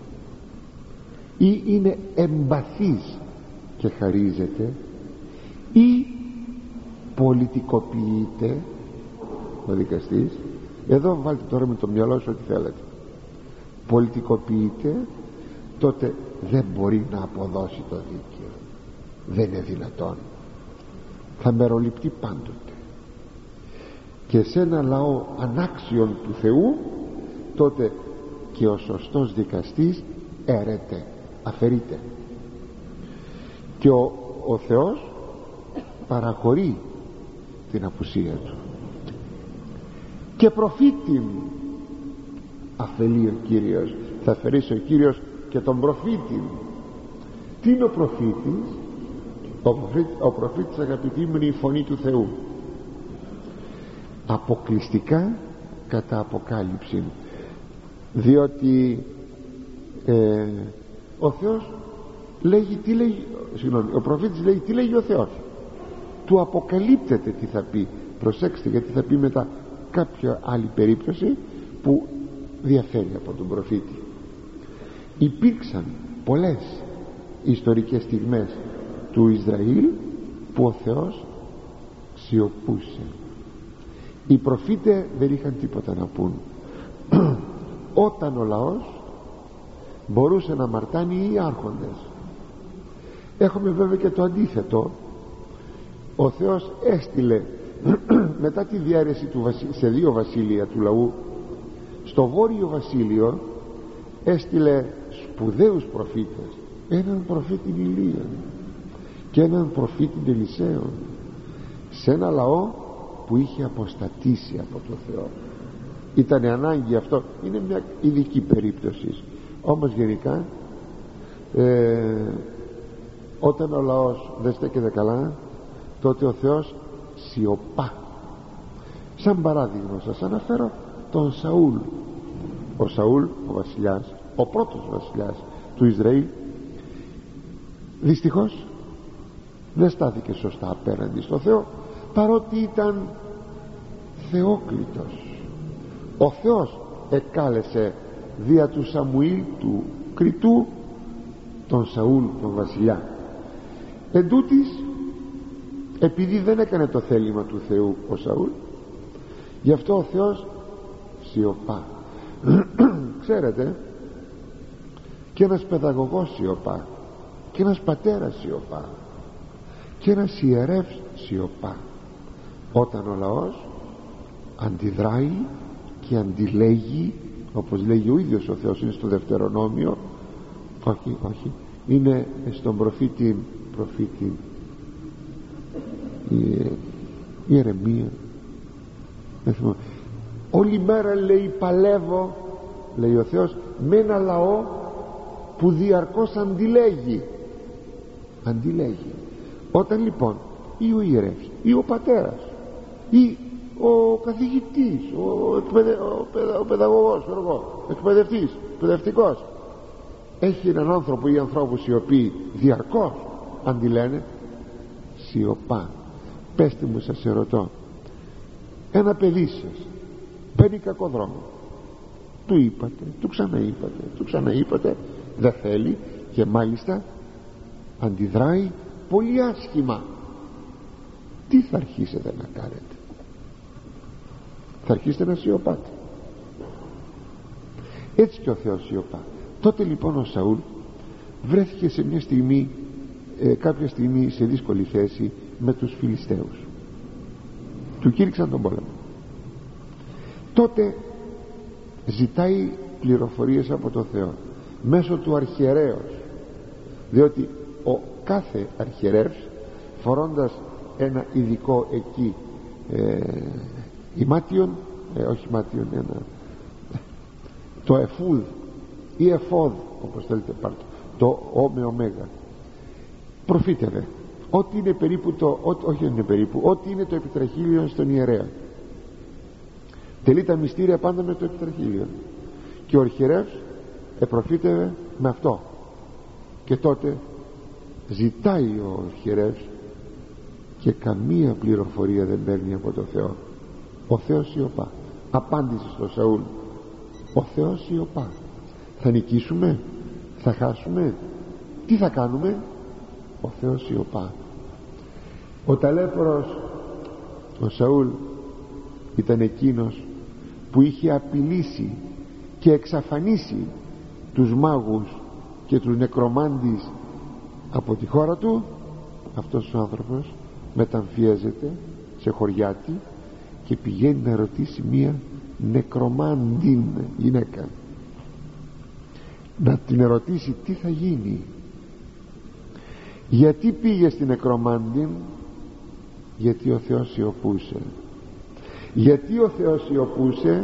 ή είναι εμπαθής και χαρίζεται, ή πολιτικοποιείται ο δικαστής, εδώ βάλτε τώρα με το μυαλό σου ό,τι θέλετε, πολιτικοποιείται, τότε δεν μπορεί να αποδώσει το δίκαιο. Δεν είναι δυνατόν, θα μεροληπτεί πάντοτε. Και σε ένα λαό ανάξιον του Θεού, τότε και ο σωστός δικαστής έρεται, αφαιρείται, και ο Θεός παραχωρεί την απουσία του. Και προφήτην αφαιρεί ο Κύριος, θα αφαιρήσει ο Κύριος και τον προφήτην. Τι είναι ο προφήτης? Ο προφήτης, αγαπητοί μου, είναι η φωνή του Θεού, αποκλειστικά κατά αποκάλυψη, διότι ο Θεός λέγει τι λέγει, ο προφήτης λέγει τι λέγει ο Θεός, του αποκαλύπτεται τι θα πει. Προσέξτε, γιατί θα πει μετά κάποια άλλη περίπτωση που διαφέρει από τον προφήτη. Υπήρξαν πολλές ιστορικές στιγμές του Ισραήλ που ο Θεός σιωπούσε. Οι προφήτες δεν είχαν τίποτα να πούν. Όταν ο λαός μπορούσε να μαρτάνει οι άρχοντες. Έχουμε βέβαια και το αντίθετο. Ο Θεός έστειλε μετά τη διαίρεση σε δύο βασίλεια του λαού, στο βόρειο βασίλειο έστειλε σπουδαίους προφήτες, έναν προφήτη Ηλία και έναν προφήτη Ελισέων, σε ένα λαό που είχε αποστατήσει από το Θεό. Ήταν ανάγκη αυτό, είναι μια ειδική περίπτωση. Όμως γενικά όταν ο λαός δεν στέκεται καλά, τότε ο Θεός σιωπά. Σαν παράδειγμα σας αναφέρω τον Σαούλ. Ο Σαούλ, ο βασιλιάς, ο πρώτος βασιλιάς του Ισραήλ, δυστυχώς δεν στάθηκε σωστά απέναντι στο Θεό, παρότι ήταν θεόκλητος. Ο Θεός εκάλεσε δια του Σαμουήλ του Κριτού τον Σαούλ τον βασιλιά. Εν τούτοις, επειδή δεν έκανε το θέλημα του Θεού ο Σαούλ, γι' αυτό ο Θεός σιωπά. Ξέρετε, και ένας παιδαγωγός σιωπά, και ένας πατέρας σιωπά, και ένας ιερεύς σιωπά, όταν ο λαός αντιδράει και αντιλέγει, όπως λέγει ο ίδιος ο Θεός, είναι στο Δευτερονόμιο, όχι, είναι στον προφήτη Ιερεμία, όλη μέρα λέει παλεύω, λέει ο Θεός, με ένα λαό που διαρκώς αντιλέγει. Όταν λοιπόν ή ο ιερεύς ή ο πατέρας ή ο καθηγητής, ο παιδαγωγός, εκπαιδευτικός έχει έναν άνθρωπο ή ανθρώπους οι οποίοι διαρκώς αντιλένε, σιωπά. Πέστε μου, σας ερωτώ, ένα παιδί σας παίρνει κακό δρόμο, του είπατε, του ξαναείπατε, δεν θέλει και μάλιστα αντιδράει πολύ άσχημα, τι θα αρχίσετε να κάνετε? Θα αρχίσετε να σιωπάτε. Έτσι και ο Θεός σιωπά. Τότε λοιπόν ο Σαούλ βρέθηκε σε μια στιγμή, κάποια στιγμή σε δύσκολη θέση με τους Φιλιστέους. Του κήρυξαν τον πόλεμο. Τότε ζητάει πληροφορίες από το Θεό μέσω του αρχιερέως, διότι ο κάθε αρχιερεύς, φορώντας ένα ειδικό εκεί το εφούδ ή εφόδ, όπως θέλετε πάρτε, το ο με ωμέγα, προφήτευε ό,τι είναι περίπου ό,τι είναι το επιτραχύλιο στον ιερέα. Τελεί τα μυστήρια πάντα με το επιτραχύλιο, και ο αρχιερεύς προφήτευε με αυτό. Και τότε ζητάει ο αρχιερεύς και καμία πληροφορία δεν παίρνει από το Θεό. Ο Θεός σιωπά. Απάντησε στο Σαούλ, ο Θεός σιωπά. Θα νικήσουμε, θα χάσουμε, τι θα κάνουμε? Ο Θεός σιωπά. Ο ταλέπορος ο Σαούλ ήταν εκείνος που είχε απειλήσει και εξαφανίσει τους μάγους και τους νεκρομάντης από τη χώρα του. Αυτός ο άνθρωπος μεταμφιέζεται σε χωριάτη και πηγαίνει να ρωτήσει μία νεκρομάντιν γυναίκα, να την ερωτήσει τι θα γίνει. Γιατί πήγε στην νεκρομάντιν? Γιατί ο Θεός σιωπούσε. Γιατί ο Θεός σιωπούσε?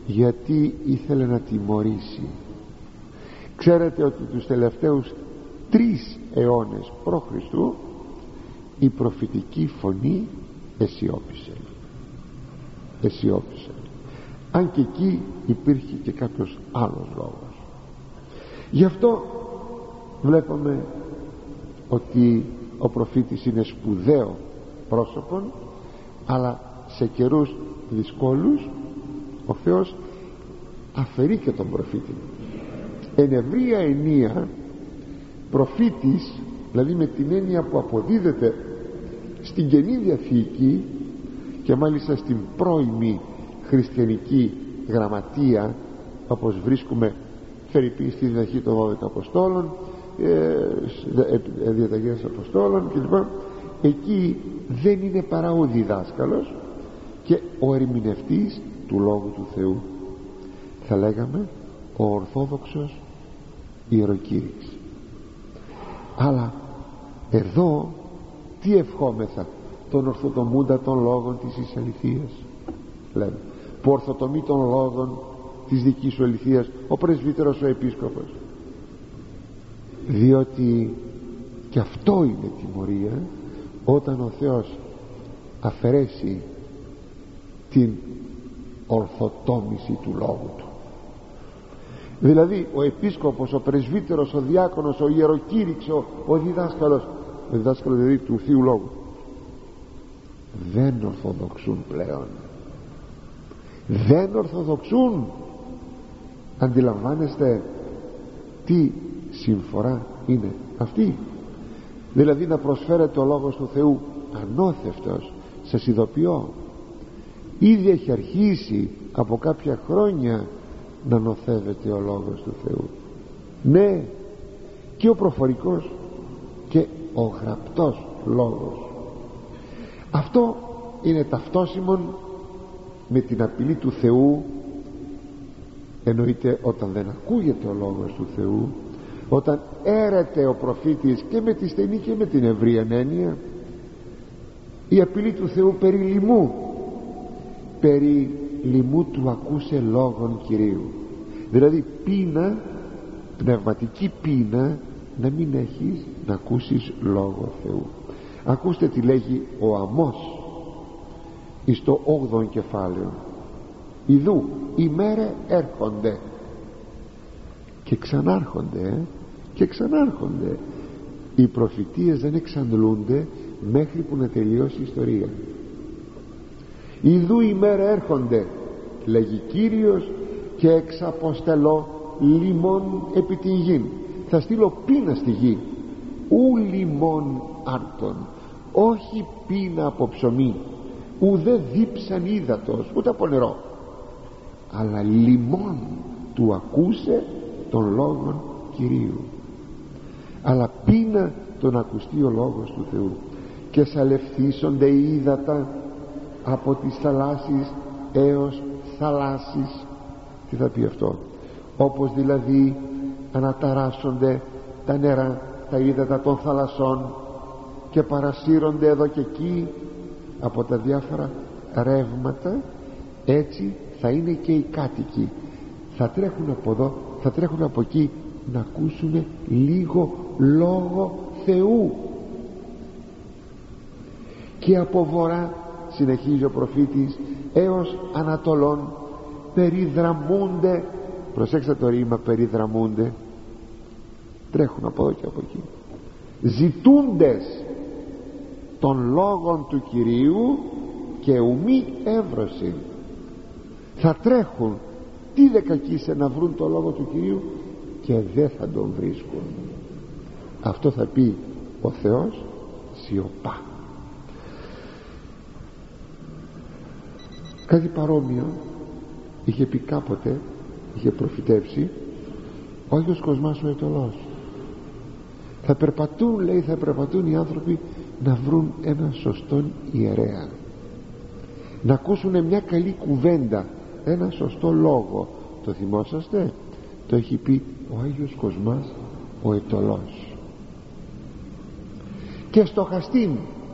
Γιατί ήθελε να τιμωρήσει. Ξέρετε ότι τους τελευταίους 3 αιώνες π.Χ. η προφητική φωνή εσιώπησε, αν και εκεί υπήρχε και κάποιος άλλος λόγος. Γι' αυτό βλέπουμε ότι ο προφήτης είναι σπουδαίο πρόσωπον, αλλά σε καιρούς δυσκόλους ο Θεός αφαιρεί και τον προφήτη. Εν ευρεία ενία προφήτης, δηλαδή με την έννοια που αποδίδεται στην Καινή Διαθήκη και μάλιστα στην πρώιμη χριστιανική γραμματεία, όπως βρίσκουμε φερειπή στη Διαταγή των 12 Αποστόλων, διαταγές Αποστόλων κλπ. Εκεί δεν είναι παρά ο διδάσκαλος και ο ερμηνευτής του Λόγου του Θεού, θα λέγαμε ο Ορθόδοξος ιεροκήρυξ. Αλλά εδώ τι ευχόμεθα? Τον ορθοτομούντα των λόγων της εις αληθείας, λέμε, που ορθοτομεί των λόγων της δικής σου αληθείας ο πρεσβύτερος, ο επίσκοπος, διότι και αυτό είναι τιμωρία όταν ο Θεός αφαιρέσει την ορθοτόμηση του λόγου του. Δηλαδή ο επίσκοπος, ο πρεσβύτερος, ο διάκονος, ο ιεροκήρυξ, ο διδάσκαλος δηλαδή του Θείου Λόγου, δεν ορθοδοξούν πλέον, δεν ορθοδοξούν. Αντιλαμβάνεστε τι συμφορά είναι αυτή? Δηλαδή να προσφέρεται ο Λόγος του Θεού ανώθευτος. Σας ειδοποιώ, ήδη έχει αρχίσει από κάποια χρόνια να νοθεύεται ο Λόγος του Θεού. Ναι, και ο προφορικός και ο γραπτός Λόγος. Αυτό είναι ταυτόσιμον με την απειλή του Θεού. Εννοείται όταν δεν ακούγεται ο Λόγος του Θεού, όταν έρεται ο προφήτης, και με τη στενή και με την ευρία έννοια, η απειλή του Θεού περί λοιμού, περί λοιμού του ακούσε λόγων Κυρίου. Δηλαδή πείνα, πνευματική πείνα, να μην έχεις να ακούσεις λόγο Θεού. Ακούστε τι λέγει ο Αμώς εις το 8ο κεφάλαιο. Ιδού ημέρε έρχονται και ξανάρχονται και ξανάρχονται. Οι προφητείες δεν εξαντλούνται μέχρι που να τελειώσει η ιστορία. Ιδού ημέρε έρχονται, λέγει Κύριος, και εξαποστελώ λιμών επί τη γη. Θα στείλω πείνα στη γη, ου λιμών άρτων, όχι πείνα από ψωμί, ουδέ δίψαν ύδατος, ούτε από νερό, αλλά λιμών του ακούσε των λόγων Κυρίου. Αλλά πείνα τον ακουστεί ο λόγος του Θεού. Και σαλευθήσονται οι ύδατα από τις θαλάσσης έως θαλάσσης. Τι θα πει αυτό? Όπως δηλαδή αναταράσσονται τα νερά, τα ύδατα των θαλασσών, και παρασύρονται εδώ και εκεί από τα διάφορα ρεύματα, έτσι θα είναι και οι κάτοικοι. Θα τρέχουν από εδώ, θα τρέχουν από εκεί, να ακούσουν λίγο λόγο Θεού. Και από βορρά, συνεχίζει ο προφήτης, έως ανατολών περιδραμούνται. Προσέξτε το ρήμα, περιδραμούνται, τρέχουν από εδώ και από εκεί, ζητούντες των λόγων του Κυρίου και ουμή εύρωση. Θα τρέχουν τι δεκακίσε να βρουν το λόγο του Κυρίου και δεν θα τον βρίσκουν. Αυτό θα πει ο Θεός σιωπά. Κάτι παρόμοιο είχε πει κάποτε, είχε προφητεύσει ο Άγιος Κοσμάς ο Αιτωλός. Θα περπατούν, λέει, θα περπατούν οι άνθρωποι να βρουν ένα σωστόν ιερέα, να ακούσουν μια καλή κουβέντα, ένα σωστό λόγο. Το θυμόσαστε? Το έχει πει ο Άγιος Κοσμάς ο Αιτωλός. Και στοχαστήν,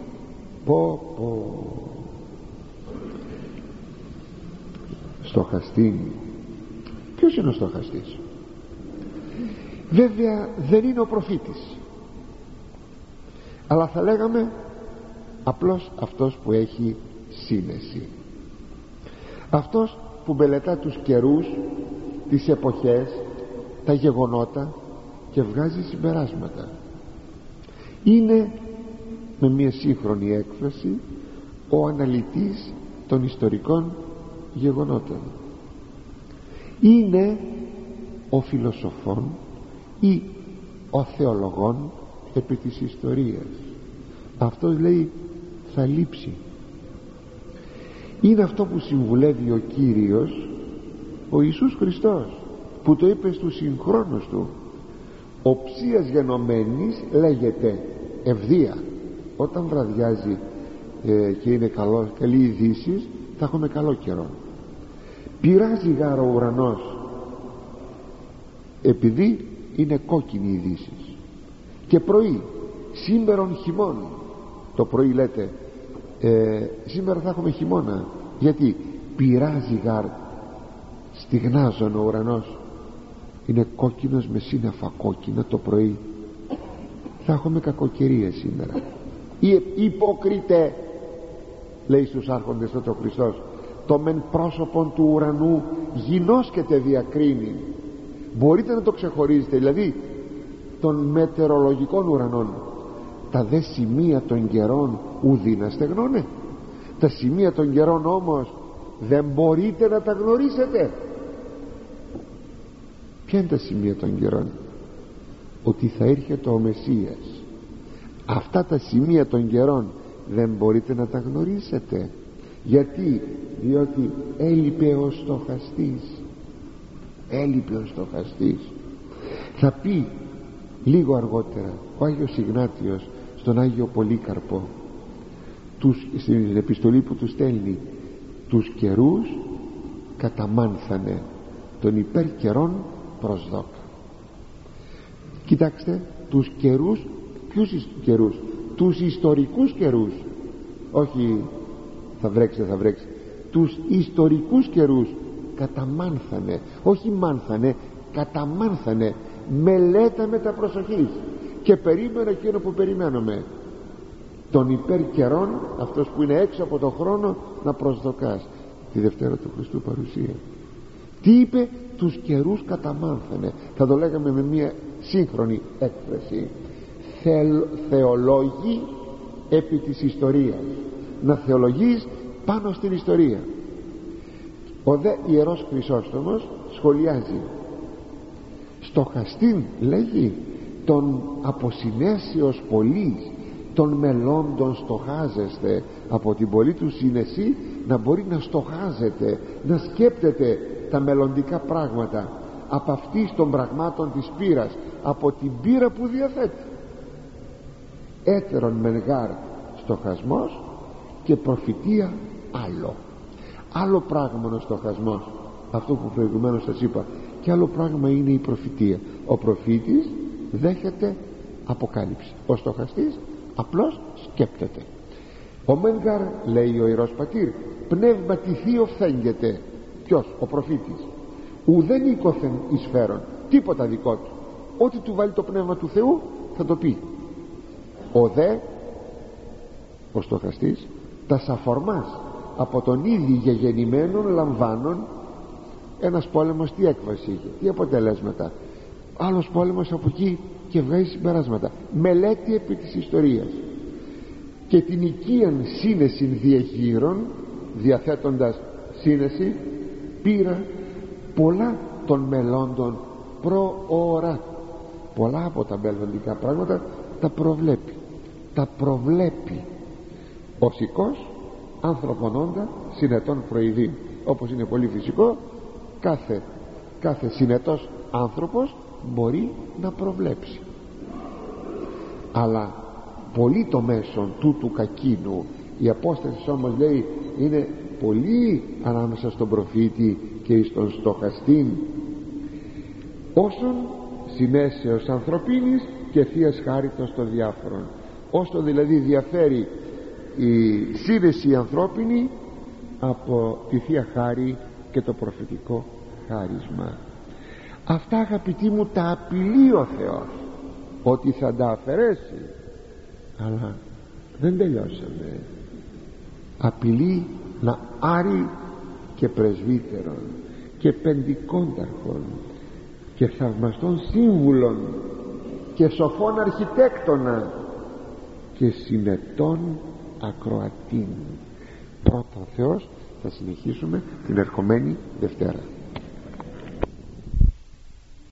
στοχαστήν. Ποιος είναι ο στοχαστής? Βέβαια δεν είναι ο προφήτης, αλλά θα λέγαμε απλώς αυτός που έχει σύνεση, αυτός που μελετά τους καιρούς, τις εποχές, τα γεγονότα και βγάζει συμπεράσματα. Είναι, με μια σύγχρονη έκφραση, ο αναλυτής των ιστορικών γεγονότων. Είναι ο φιλοσοφών ή ο θεολογών επί της ιστορίας. Αυτός λέει θα λείψει. Είναι αυτό που συμβουλεύει ο Κύριος, ο Ιησούς Χριστός, που το είπε στους συγχρόνους του. Οψίας γενομένης λέγεται ευδία. Όταν βραδιάζει και είναι καλή ειδήσεις, θα έχουμε καλό καιρό. Πειράζει γάρο ο ουρανός επειδή είναι κόκκινη ειδήσεις. Και πρωί, σήμερον χειμών, το πρωί λέτε σήμερα θα έχουμε χειμώνα, γιατί πειράζει γάρ, στιγνάζον ο ουρανός, είναι κόκκινος με σύννεφα κόκκινα το πρωί. Θα έχουμε κακοκαιρία σήμερα. Υποκρίτε, λέει στους άρχοντες τότε ο Χριστός, το μεν πρόσωπον του ουρανού γινώσκεται διακρίνει. Μπορείτε να το ξεχωρίζετε, δηλαδή των μετεωρολογικών ουρανών. Τα δε σημεία των καιρών ουδή να στεγνώνε. Τα σημεία των καιρών όμως δεν μπορείτε να τα γνωρίσετε. Ποια είναι τα σημεία των καιρών? Ότι θα έρχεται ο Μεσσίας. Αυτά τα σημεία των καιρών δεν μπορείτε να τα γνωρίσετε. Γιατί? Διότι έλειπε ο στοχαστής. Έλειπε ο στοχαστής. Θα πει λίγο αργότερα ο Άγιος Ιγνάτιος στον Άγιο Πολύκαρπο, στην επιστολή που του στέλνει, τους καιρούς καταμάνθανε, των υπέρ καιρών προσδόκα. Κοιτάξτε, τους καιρούς, ποιους καιρούς? Τους ιστορικούς καιρούς, όχι θα βρέξει, τους ιστορικούς καιρούς καταμάνθανε, όχι μάνθανε, καταμάνθανε. Μελέτα με τα προσοχής και περίμενα εκείνο που περιμένουμε, των υπέρ καιρών, αυτός που είναι έξω από το χρόνο, να προσδοκάς τη Δευτέρα του Χριστού παρουσία. Τι είπε? Τους καιρούς καταμάνθανε. Θα το λέγαμε με μια σύγχρονη έκφραση, θεολόγοι επί της ιστορίας. Να θεολογείς πάνω στην ιστορία. Ο δε Ιερός Χρυσόστομος σχολιάζει, στοχαστήν, λέγει, των αποσυνέσεως πολλής των μελώντων στοχάζεστε. Από την πολλή του σύνεση να μπορεί να στοχάζεται, να σκέπτεται τα μελλοντικά πράγματα από αυτής των πραγμάτων της πύρας, από την πύρα που διαθέτει. Έτερον μενγάρ στοχασμός και προφητεία άλλο πράγμα είναι ο στοχασμός, αυτό που προηγουμένως σας είπα, και άλλο πράγμα είναι η προφητεία. Ο προφήτης δέχεται αποκάλυψη, ο στοχαστής απλώς σκέπτεται. Ο Μέγαρ, λέει ο Ιερός Πατήρ, πνεύματι θείο φθέγγεται. Ποιος? Ο προφήτης. Ουδέν οίκοθεν εισφέρον, τίποτα δικό του. Ό,τι του βάλει το πνεύμα του Θεού θα το πει. Ο δε, ο στοχαστής, τα σαφορμάς από τον ίδιο γεγεννημένον λαμβάνων. Ένας πόλεμος τι έκβαση είχε, τι αποτελέσματα? Άλλος πόλεμος από εκεί, και βγάζει συμπεράσματα. Μελέτη επί της ιστορίας και την οικίαν σύνεση διεγείρων, διαθέτοντας σύνεση, πήρα πολλά των μελλόντων προώρα. Πολλά από τα μελλοντικά πράγματα τα προβλέπει ο σηκός άνθρωπον όντα συνετών προειδή. Όπως είναι πολύ φυσικό, κάθε συνετός άνθρωπος μπορεί να προβλέψει, αλλά πολύ το μέσον τούτου κακίνου. Η απόσταση όμως, λέει, είναι πολύ ανάμεσα στον προφήτη και στον στοχαστήν. Όσον συνέσεως ανθρωπίνης και θείας χάριτος των διάφορων. Όσο δηλαδή διαφέρει η σύνεση ανθρώπινη από τη θεία χάρη και το προφητικό χάρισμα. Αυτά, αγαπητοί μου, τα απειλεί ο Θεός ότι θα τα αφαιρέσει. Αλλά δεν τελειώσαμε. Απειλεί να άρει και πρεσβύτερον και πεντηκόνταρχον και θαυμαστών σύμβουλων και σοφών αρχιτέκτονα και συνετών ακροατήν. Πρώτον Θεός, θα συνεχίσουμε την ερχομένη Δευτέρα.